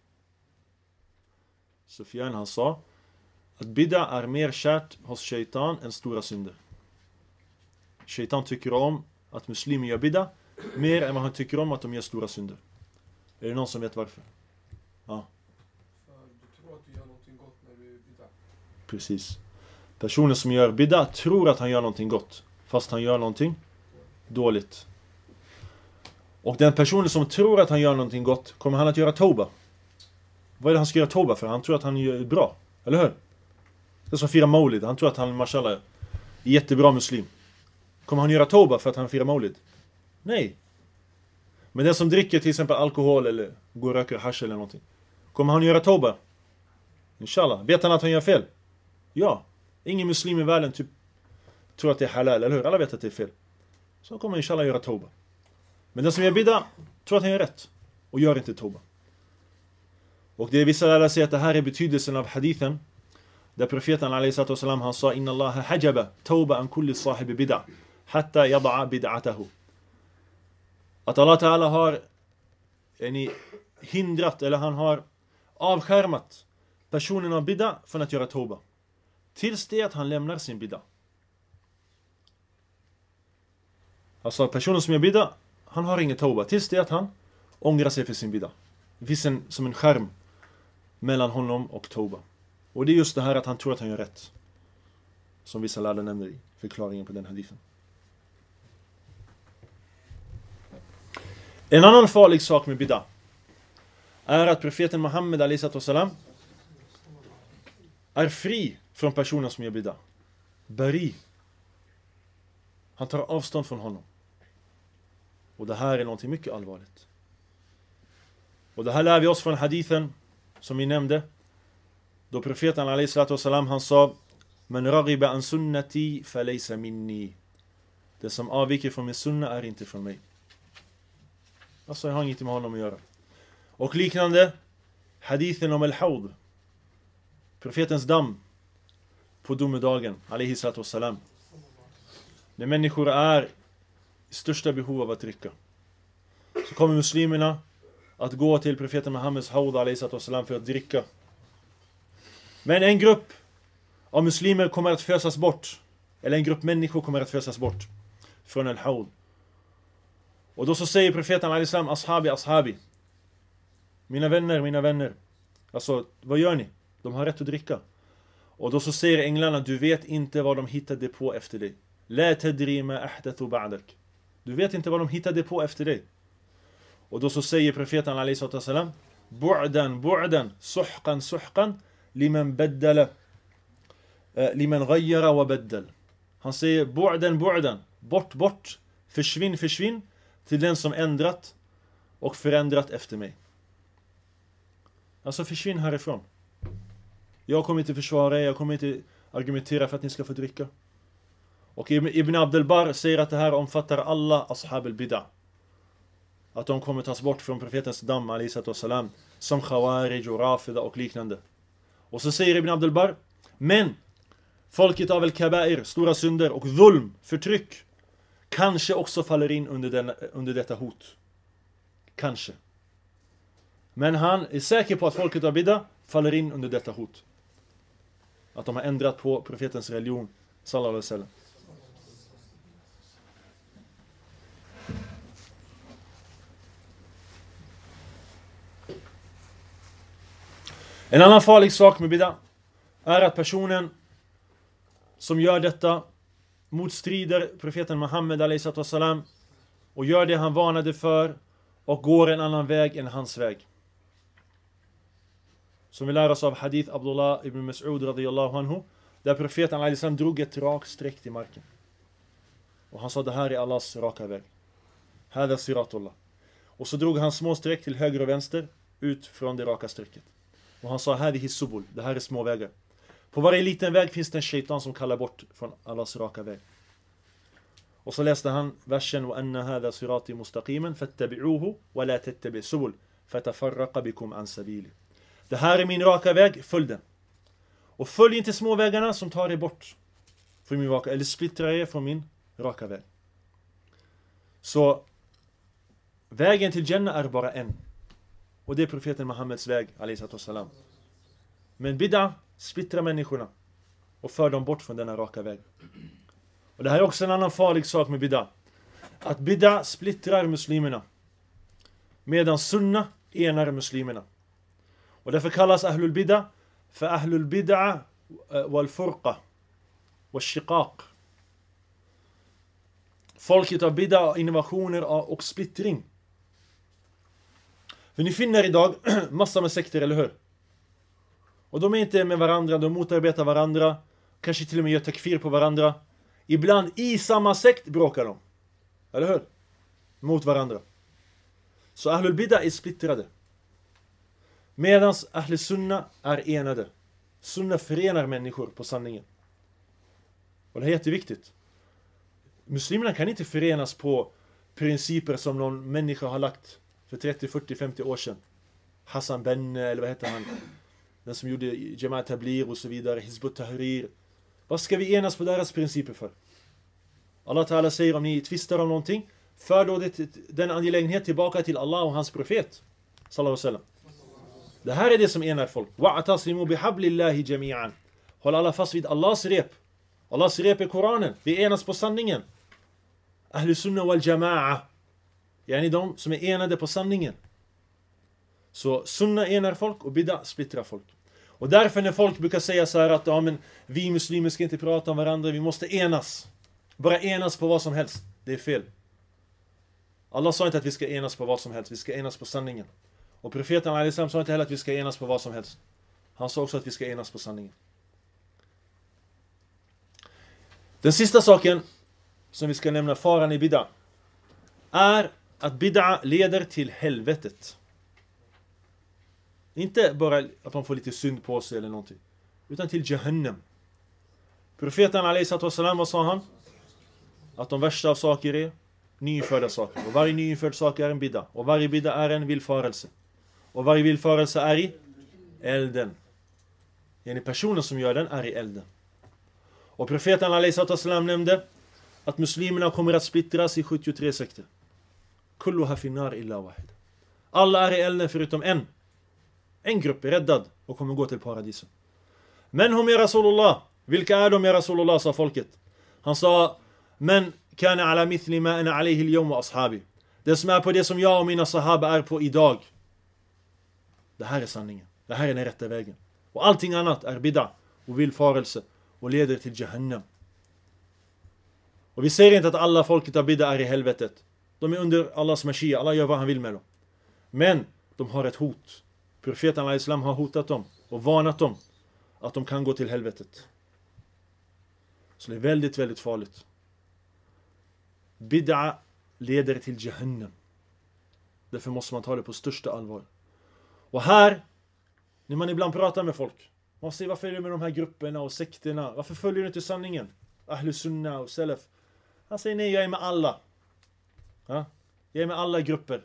Speaker 1: Sufyan, han sa att bid'a är mer kärt hos shaitan än stora synder. Shaitan tycker om att muslimer gör bid'a mer än vad han tycker om att de gör stora synder. Är det någon som vet varför? Ja.
Speaker 2: Du tror att du gör någonting gott när du är bid'a.
Speaker 1: Precis. Personen som gör bid'a tror att han gör någonting gott, fast han gör någonting dåligt. Och den personen som tror att han gör någonting gott, kommer han att göra tauba. Vad är det han ska göra tauba för? Han tror att han gör bra, eller hur? Det är som firar Maulid. Han tror att han, mashallah, är jättebra muslim. Kommer han göra tauba för att han firar Maulid? Nej. Men den som dricker till exempel alkohol eller går och röker hash eller någonting, kommer han göra tauba? Inshallah. Vet han att han gör fel? Ja. Ingen muslim i världen typ tror att det är halal, eller hur? Alla vet att det är fel. Så kommer han inshallah göra tauba. Men den som gör bid'a tror att han gör rätt och gör inte tauba. Och det är vissa lärare säger att det här är betydelsen av hadithen där profeten a.s. han sa inna Allah hajaba tauba an kulli sahibi bid'a hatta yada'a bid'atahu. Att Allah Ta'ala har hindrat, eller han har avskärmat personen av bid'a från att göra tauba. Tills det att han lämnar sin bid'a. Alltså personen som gör bid'a, han har ingen tauba. Tills det att han ångrar sig för sin bid'a. Det finns som en skärm mellan honom och tauba. Och det är just det här att han tror att han gör rätt. Som vissa lärare nämner i förklaringen på den hadithen. En annan farlig sak med bid'a är att profeten Muhammed a.s. är fri från personen som gör bid'a. Bari. Han tar avstånd från honom. Och det här är någonting mycket allvarligt. Och det här lär vi oss från hadithen som vi nämnde. Då profeten a.s. han sa: Men raghiba an sunnati falaysa minni. Det som avviker från min sunna är inte från mig. Alltså jag har inget med honom att göra. Och liknande hadithen om al-hawd. Profetens damm på domedagen a.s. När människor är i största behov av att dricka, så kommer muslimerna att gå till profeten Muhammeds hawd a.s. för att dricka. Men en grupp av muslimer kommer att fösas bort. Eller en grupp människor kommer att fösas bort från al-hawd. Och då så säger profeten a.s. Ashabi. Mina vänner. Alltså, vad gör ni? De har rätt att dricka. Och då så säger änglarna: du vet inte vad de hittade på efter dig. La tadri ma ahdathu ba'dak. Du vet inte vad de hittade på efter dig. Och då så säger profeten a.s. Bu'dan, suhqan, liman baddala, liman ghayyara wa baddal. Han säger bu'dan, bort, försvinn, till den som ändrat och förändrat efter mig. Alltså försvinn härifrån. Jag kommer inte försvara er, jag kommer inte argumentera för att ni ska få dricka. Och Ibn Abdel Bar säger att det här omfattar alla ashab al-bid'a. Att de kommer tas bort från profetens damm a.s. som khawarij och rafida och liknande. Och så säger Ibn Abdel Bar: men folket av al-kabair, stora synder och zulm, förtryck, kanske också faller in under detta hot. Kanske. Men han är säker på att folket av bid'a faller in under detta hot. Att de har ändrat på profetens religion sallallahu alaihi wasallam. En annan farlig sak med bid'a är att personen som gör detta motstrider profeten Muhammed a.s. och gör det han varnade för och går en annan väg än hans väg. Som vi lär oss av hadith Abdullah ibn Mas'ud radiyallahu anhu, där profeten a.s. drog ett rakt streck till marken. Och han sa: det här är Allahs raka väg. Hada siratullah. Och så drog han små streck till höger och vänster ut från det raka strecket. Och han sa: hadihi subul, det här är små vägar. På varje liten väg finns det en shaitan som kallar bort från Allahs raka väg. Och så läste han versen: wa anna hadha sirati mustaqiman fattabi'uhu wa la tattabi' subul fatafarraqa bikum an sabili. Det här är min raka väg, följ den. Och följ inte små vägarna som tar er bort från min raka, eller splittrar er från min raka väg. Så vägen till Jannah är bara en. Och det är profeten Muhammeds väg a.s. Men bid'a splittrar människorna och för dem bort från denna raka väg. Och det här är också en annan farlig sak med bid'a. Att bid'a splittrar muslimerna, medan sunna enar muslimerna. Och därför kallas ahlul bid'a för ahlul bid'a wal furqa wal shiqaq. Folket av bid'a, innovationer och splittring. För ni finner idag massor med sekter, eller hur? Och de är inte med varandra, de motarbetar varandra, kanske till och med gör takfir på varandra. Ibland i samma sekt bråkar de, eller hur? Mot varandra. Så ahlul bid'a är splittrade, medan ahlul sunna är enade. Sunna förenar människor på sanningen. Och det är jätteviktigt. Muslimerna kan inte förenas på principer som någon människa har lagt för 30, 40, 50 år sedan. Hassan Benne, eller vad heter han? Den som gjorde Jamaat Tabligh och så vidare, Hizbut Tahrir. Vad ska vi enas på deras principer för? Allah Ta'ala säger: om ni tvistar om någonting, för då den angelägenhet tillbaka till Allah och hans profet sallallahu alaihi wasallam. Det här är det som enar folk. Wa'tasimu bihablillahi jami'an. Håll alla fast vid Allahs rep. Allahs rep är Koranen. Vi enas på sanningen. Ahlu sunna wal jama'a. Yani de som är enade på sanningen. Så sunna enar folk och bid'a splittrar folk. Och därför när folk brukar säga så här att ja, men vi muslimer ska inte prata om varandra, vi måste enas. Bara enas på vad som helst. Det är fel. Allah sa inte att vi ska enas på vad som helst, vi ska enas på sanningen. Och profeten al-Islam sa inte heller att vi ska enas på vad som helst. Han sa också att vi ska enas på sanningen. Den sista saken som vi ska nämna, faran i bid'a, är att bid'a leder till helvetet. Inte bara att man får lite synd på sig eller någonting, utan till Jahannam. Profeten alaihissalam, vad sa han? Att de värsta av saker är nyinförda saker. Och varje nyinförd sak är en bid'a. Och varje bid'a är en villfarelse. Och varje villfarelse är i elden. Yani personen som gör den är i elden. Och profeten alaihissalam nämnde att muslimerna kommer att splittras i 73 sekter. Kulluha finnar illa wahid. Alla är i elden förutom en. En grupp är räddad och kommer gå till paradiset. Men hum ya Rasulullah. Vilka är de ya Rasulullah, sa folket. Han sa, men kana ala mithli ma ana alayhi al-yawm wa ashabi. Det som är på det som jag och mina sahaba är på idag. Det här är sanningen. Det här är den rätta vägen. Och allting annat är bid'a och villfarelse och leder till Jahannam. Och vi säger inte att alla folket av bid'a är i helvetet. De är under Allahs mashia. Allah gör vad han vill med dem. Men de har ett hot. Profeten al-Islam har hotat dem och varnat dem att de kan gå till helvetet. Så det är väldigt, väldigt farligt. Bid'a leder till Jahannam. Därför måste man ta det på största allvar. Och här, när man ibland pratar med folk, man säger, varför är du med de här grupperna och sekterna? Varför följer du inte sanningen? Ahlu sunna och salaf. Han säger, nej, jag är med alla. Ja? Jag är med alla grupper.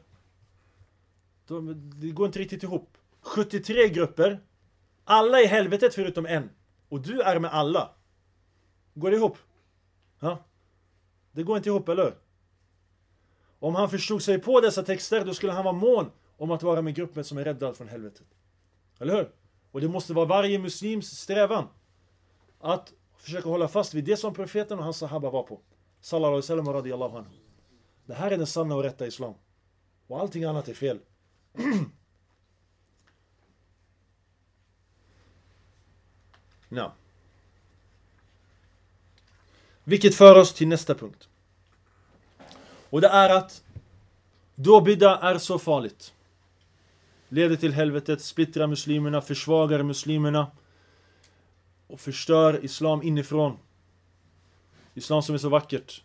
Speaker 1: Det går inte riktigt ihop. 73 grupper. Alla är i helvetet förutom en. Och du är med alla. Går det ihop? Ja? Det går inte ihop, eller? Om han förstod sig på dessa texter, då skulle han vara mån om att vara med gruppen som är räddad från helvetet. Eller hur? Och det måste vara varje muslims strävan att försöka hålla fast vid det som profeten och hans sahaba var på. Sallallahu alaihi wasallam och radiyallahu anhu. Det här är den sanna och rätta islam. Och allting annat är fel. Ja. Vilket för oss till nästa punkt. Och det är att då bid'a är så farligt, leder till helvetet, splittrar muslimerna, försvagar muslimerna och förstör islam inifrån. Islam som är så vackert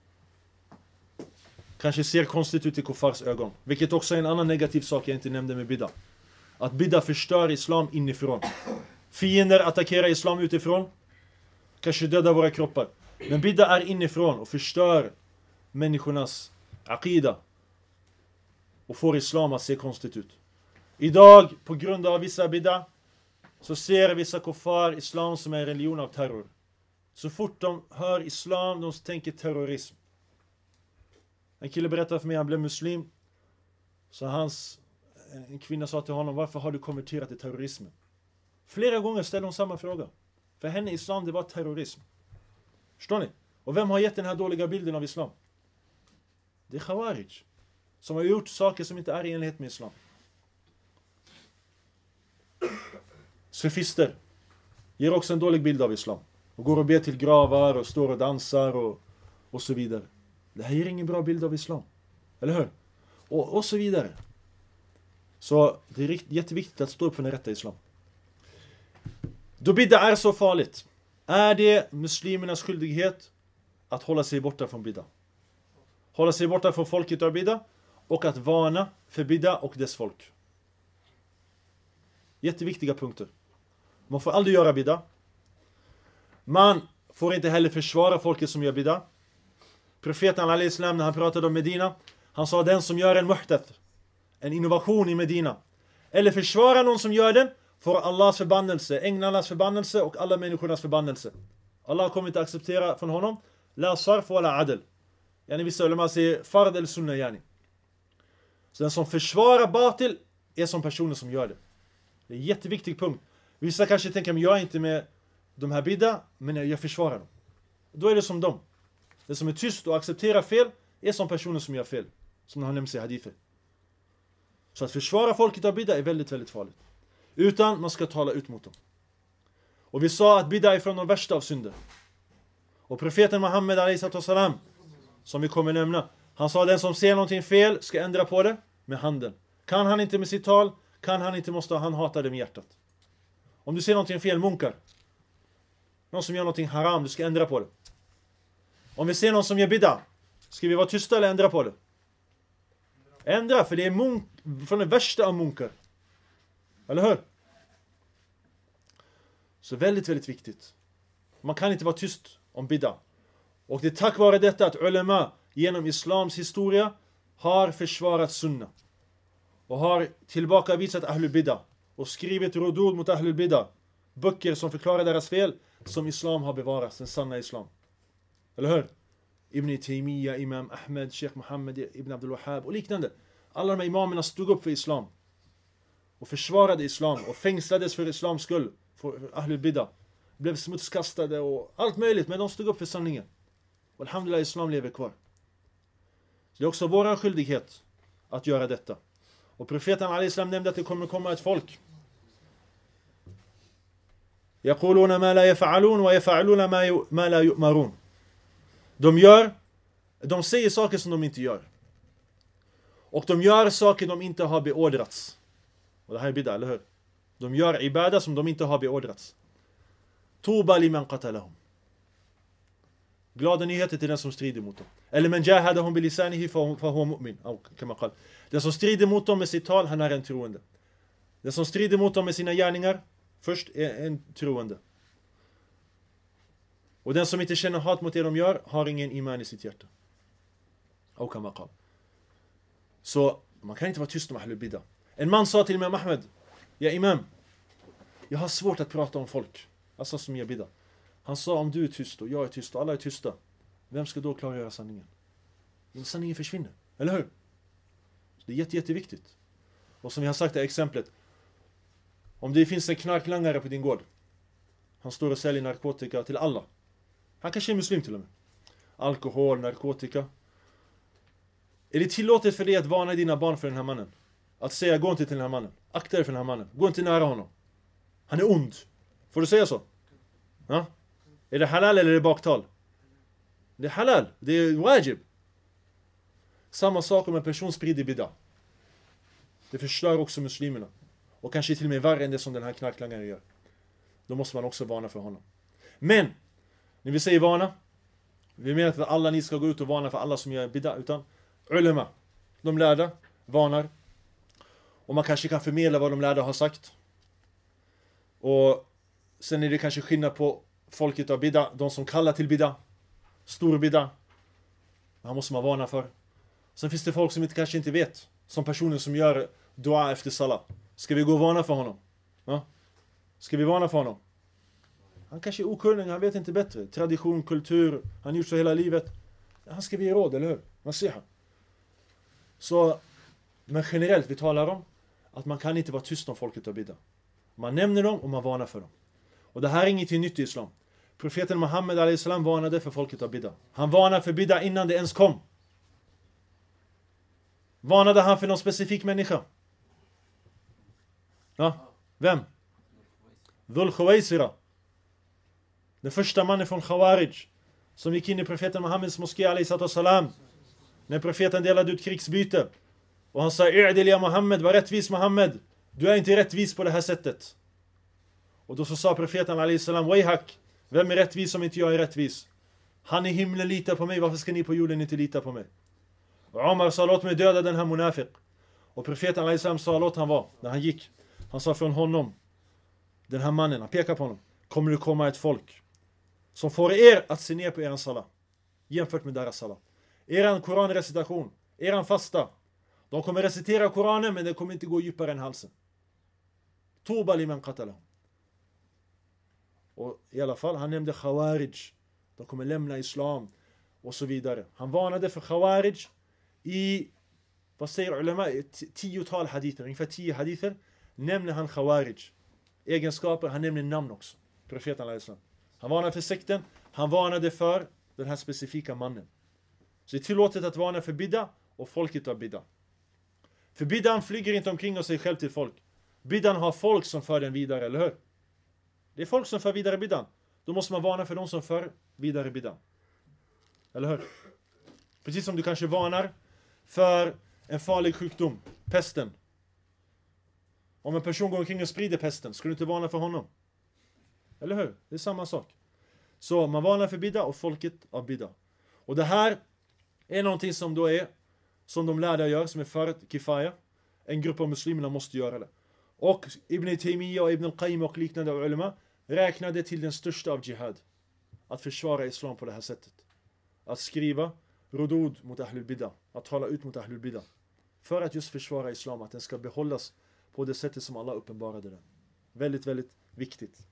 Speaker 1: kanske ser konstigt ut i kuffars ögon. Vilket också är en annan negativ sak jag inte nämnde med bid'a. Att bid'a förstör islam inifrån. Fiender attackerar islam utifrån, kanske dödar våra kroppar. Men bid'a är inifrån och förstör människornas aqida och får islam att se konstigt ut. Idag, på grund av vissa bid'a, så ser vissa kuffar islam som en religion av terror. Så fort de hör islam, de tänker terrorism. En kille berättade för mig, han blev muslim. Så en kvinna sa till honom, varför har du konverterat till terrorismen? Flera gånger ställde hon samma fråga. För henne islam, det var terrorism. Förstår ni? Och vem har gett den här dåliga bilden av islam? Det är Khawarij. Som har gjort saker som inte är i enlighet med islam. Sufister ger också en dålig bild av islam. Och går och ber till gravar och står och dansar och så vidare. Det här ger ingen bra bild av islam. Eller hur? Och så vidare. Så det är jätteviktigt att stå upp för den rätta islam. Då bid'a är så farligt, är det muslimernas skyldighet att hålla sig borta från bid'a. Hålla sig borta från folket av bid'a och att varna för bid'a och dess folk. Jätteviktiga punkter. Man får aldrig göra bid'a. Man får inte heller försvara folket som gör bid'a. Profeten al-Islam, när han pratade om Medina, han sa, den som gör en muhdath, en innovation i Medina, eller försvarar någon som gör den, får Allahs förbannelse, änglarnas förbannelse och alla människornas förbannelse. Allah kommer inte acceptera från honom la sarf wala adl. Yani vissa ulama säger fard eller sunna yani. Så den som försvarar batil är som personen som gör det. Det är en jätteviktig punkt. Vissa kanske tänker, men jag är inte med de här bidda, men jag försvarar dem. Då är det som dem. Det som är tyst och accepterar fel är som personer som gör fel. Som har nämnts i hadither. Så att försvara folket av bidda är väldigt, väldigt farligt. Utan man ska tala ut mot dem. Och vi sa att bidda är från de värsta av synder. Och profeten Muhammed a.s. som vi kommer nämna, han sa den som ser någonting fel ska ändra på det med handen. Kan han inte med sitt tal, kan han inte, måste han hata det med hjärtat. Om du ser någonting fel, munkar. Någon som gör någonting haram, du ska ändra på det. Om vi ser någon som gör bidda, ska vi vara tysta eller ändra på det? Ändra, för det är från det värsta av munkar. Eller hur? Så väldigt, väldigt viktigt. Man kan inte vara tyst om bidda. Och det är tack vare detta att ulema genom islams historia har försvarat sunna. Och har tillbakavisat ahlul bidda. Och skrivit rudud mot ahlul bidda. Böcker som förklarar deras fel. Som islam har bevarat, den sanna islam. Eller hur? Ibn Taymiyyah, Imam Ahmed, Sheikh Mohammed, Ibn Abdul Wahhab och liknande. Alla de här imamerna stod upp för islam. Och försvarade islam. Och fängslades för islams skull. För ahlul bidda. Blev smutskastade och allt möjligt. Men de stod upp för sanningen. Och alhamdulillah, islam lever kvar. Så det är också vår skyldighet att göra detta. Och profeten al-Islam nämnde att det kommer komma ett folk. يقولون ما لا يفعلون ويفعلون ما لا يؤمرون. De säger saker som de inte gör. Och de gör saker de inte har beordrats. Och det här är bidda, eller hur? De gör ibadah som de inte har beordrats. Tuba liman qatalahum. Glada nyheter till den som strider mot dem. Eller men jahadahum bilisanihi fahuwa mu'min. Den som strider mot dem med sitt tal, han är en troende. Den som strider mot dem med sina gärningar, först är en troende. Och den som inte känner hat mot det de gör, har ingen iman i sitt hjärta. Så man kan inte vara tyst om ahlul bidda. En man sa till Imam Ahmed, ja imam, jag har svårt att prata om folk. Alltså som gör bidda. Han sa, om du är tyst och jag är tyst och alla är tysta, vem ska då klargöra sanningen? Sanningen försvinner, eller hur? Det är jätteviktigt. Och som vi har sagt i exemplet, om det finns en knarklangare på din gård, han står och säljer narkotika till alla. Han kanske är muslim till och med. Alkohol, narkotika. Är det tillåtet för dig att varna dina barn för den här mannen? Att säga, gå inte till den här mannen. Akta dig för den här mannen. Gå inte nära honom. Han är ond. Får du säga så? Ja? Är det halal eller är det baktal? Det är halal. Det är wajib. Samma sak om en person sprider bidda. Det förstör också muslimerna. Och kanske till och med värre än det som den här knarklangaren gör. Då måste man också varna för honom. Men, när vi säger varna, vi menar att alla ni ska gå ut och varna för alla som gör bidda, utan ulema, de lärda, varnar. Och man kanske kan förmedla vad de lärda har sagt. Och sen är det kanske skillnad på folket av bidda, de som kallar till bidda, stor bidda. Han måste man varna för. Sen finns det folk som kanske inte vet, som personen som gör dua efter salat. Ska vi gå och varna för honom? Ja? Ska vi varna för honom? Han kanske är okunnig, han vet inte bättre. Tradition, kultur, han har gjort så hela livet. Han ska vi ge råd, eller hur? Nasiha. Så, men generellt, vi talar om att man kan inte vara tyst om folket av bidda. Man nämner dem och man varnar för dem. Och det här är inget nytt i islam. Profeten Muhammed a.s. varnade för folket av bidda. Han varnade för bidda innan det ens kom. Varnade han för någon specifik människa? Ja, vem? Dhul Khuwaisira. Den första mannen från Khawarij som gick in i profeten Muhammeds moské a.s. när profeten delade ut krigsbyte. Och han sa, i'dil ya Muhammed, var rättvis Muhammed. Du är inte rättvis på det här sättet. Och då så sa profeten a.s. Wayhak, vem är rättvis om inte jag är rättvis? Han i himlen litar på mig, varför ska ni på jorden inte lita på mig? Och Omar sa, låt mig döda den här munafiq. Och profeten a.s. sa, låt han vara. När han gick, han sa från honom, den här mannen, han pekar på honom, kommer det komma ett folk som får er att se ner på eran salat jämfört med deras salat. Eran koranrecitation, eran fasta, de kommer recitera Koranen men det kommer inte gå djupare än halsen. Tuba liman qatalahum. Och i alla fall, han nämnde Khawarij. De kommer lämna islam och så vidare. Han varnade för Khawarij i, vad säger ulema, 10-tal hadither, ungefär 10 hadither, nämner han Khawarij. Egenskaper, han nämner namn också. Profeten al-Islam. Han varnade för sekten, han varnade för den här specifika mannen. Så det är tillåtet att varna för bidda och folket av bidda. För biddan flyger inte omkring och sig själv till folk. Biddan har folk som för den vidare, eller hur? Det är folk som för vidare biddan. Då måste man varna för de som för vidare biddan. Eller hur? Precis som du kanske varnar för en farlig sjukdom, pesten. Om en person går omkring och sprider pesten, skulle du inte varna för honom? Eller hur? Det är samma sak. Så man varnar för bidda och folket av bidda. Och det här är någonting som då är, som de lärda gör, som är för kifaya. En grupp av muslimerna måste göra det. Och Ibn Taymiyyah och Ibn al-Qayyim och liknande ulema räknade till den största av jihad. Att försvara islam på det här sättet. Att skriva rudud mot ahlul bidda. Att tala ut mot ahlul bidda. För att just försvara islam, att den ska behållas på det sättet som Allah uppenbarade den. Väldigt, väldigt viktigt.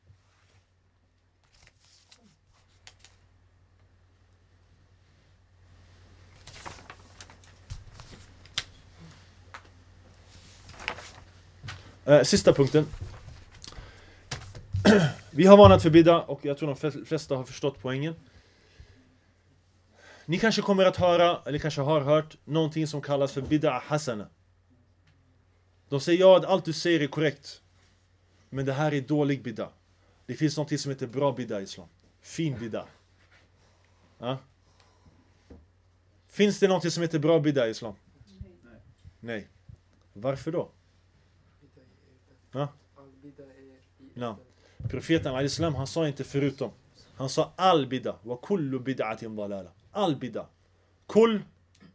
Speaker 1: Sista punkten. Vi har varnat för bidda och jag tror de flesta har förstått poängen. Ni kanske kommer att höra, eller kanske har hört, någonting som kallas för bidda hasana. De säger ja, att allt du säger är korrekt. Men det här är dålig bidda. Det finns någonting som heter bra bidda i islam. Fin bidda. Ja? Finns det någonting som heter bra bidda i islam? Nej. Varför då? Ja? No. Profeten al-Islam, han sa inte förutom. Han sa all bidda. Wa kullu bid'atin dalala. All bidda. Kull.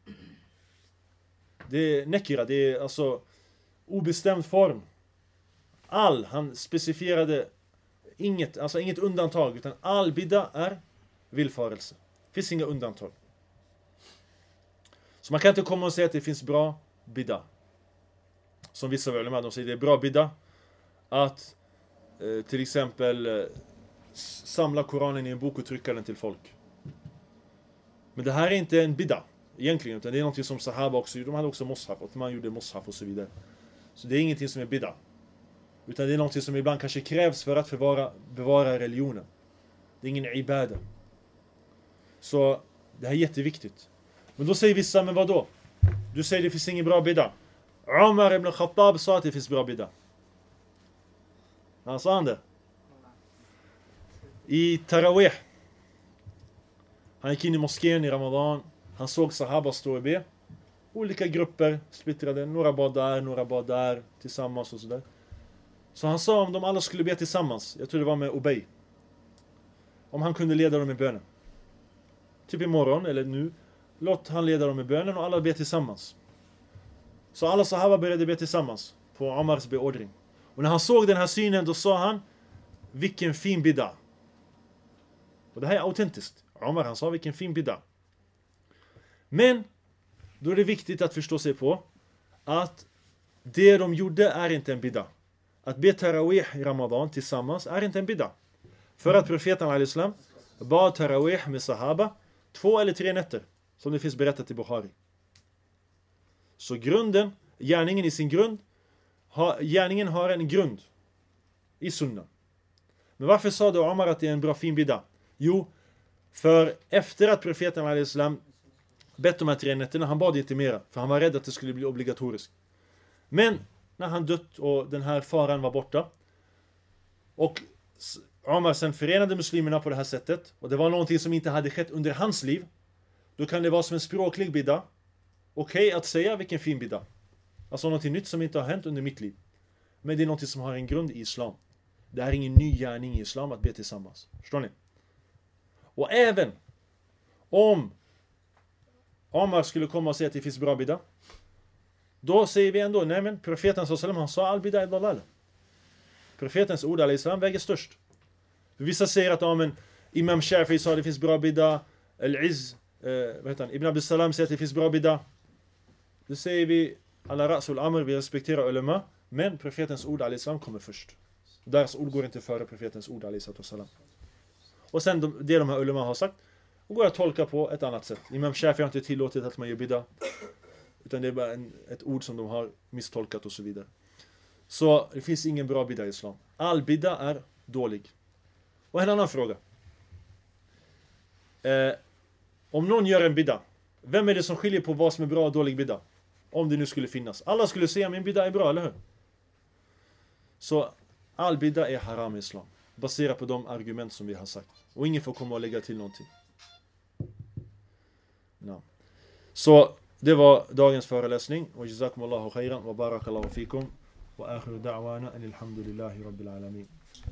Speaker 1: Det är nekira. Det är alltså obestämd form. All. Han specifierade inget, alltså inget undantag. Utan all bidda är villfarelse. Det finns inga undantag. Så man kan inte komma och säga att det finns bra bidda. Som vissa ulema, de säger det är bra bidda att till exempel samla Koranen i en bok och trycka den till folk. Men det här är inte en bidda egentligen, utan det är något som sahaba också gjorde. De hade också mushaf, och man gjorde mushaf och så vidare. Så det är ingenting som är bidda. Utan det är något som ibland kanske krävs för att bevara religionen. Det är ingen ibada. Så det här är jätteviktigt. Men då säger vissa, men vad då? Du säger det finns ingen bra bidda. Umar ibn Khattab sa att det finns bra bidda. Han sa han det. I Tarawih. Han gick in i moskén i Ramadan. Han såg sahaba stå och be. Olika grupper splittrade. Några bad där tillsammans och sådär. Så han sa om de alla skulle be tillsammans. Jag tror det var med Ubay. Om han kunde leda dem i bönen. Typ imorgon eller nu. Låt han leda dem i bönen och alla be tillsammans. Så alla sahaba började be tillsammans på Omars beordring. Och när han såg den här synen, då sa han, vilken fin bidda. Och det här är autentiskt. Omar, han sa vilken fin bidda. Men då är det viktigt att förstå sig på att det de gjorde är inte en bidda. Att be tarawih i Ramadan tillsammans är inte en bidda. För att profeten al-Islam bad tarawih med sahaba 2 eller 3 nätter. Som det finns berättat i Bukhari. Så grunden, gärningen i sin grund, gärningen har en grund i sunna. Men varför sa då Omar att det är en bra fin bidda? Jo, för efter att profeten al-Islam bett de här 3 nätterna, han bad inte mera. För han var rädd att det skulle bli obligatoriskt. Men när han dött och den här faran var borta, och Omar sen förenade muslimerna på det här sättet, och det var någonting som inte hade skett under hans liv, då kan det vara som en språklig bidda. Okej att säga vilken fin bidda. Alltså något nytt som inte har hänt under mitt liv. Men det är något som har en grund i islam. Det är ingen ny gärning i islam att be tillsammans. Förstår ni? Och även om Omar skulle komma och säga att det finns bra bidda, då säger vi ändå, nej men profeten sallallahu, han sa all bidda är dalal. Profetens ord al-Islam väger störst. Vissa säger att Imam Shafi'i sa att det finns bra bidda, Al-Izz, Ibn Abdus Salam säger att det finns bra bidda. Då säger vi alla rasul amr, vi respekterar ulema, men profetens ord al-Islam kommer först. Deras ord går inte före profetens ord al-Islam. Och sen det de här ulema har sagt, och går att tolka på ett annat sätt. Imam Shafi'i har inte tillåtit att man gör bidda, utan det är bara ett ord som de har misstolkat och så vidare. Så det finns ingen bra bidda i islam. All bidda är dålig. Och en annan fråga. Om någon gör en bidda, vem är det som skiljer på vad som är bra och dålig bidda? Om det nu skulle finnas. Alla skulle säga min bidda är bra, eller hur? Så all bidda är haram i islam. Baserat på de argument som vi har sagt. Och ingen får komma och lägga till någonting. No. Så det var dagens föreläsning. Och jazakumullahu khairan wa barakallahu fikum. Wa akhiru da'wana alhamdulillahi rabbil alamin.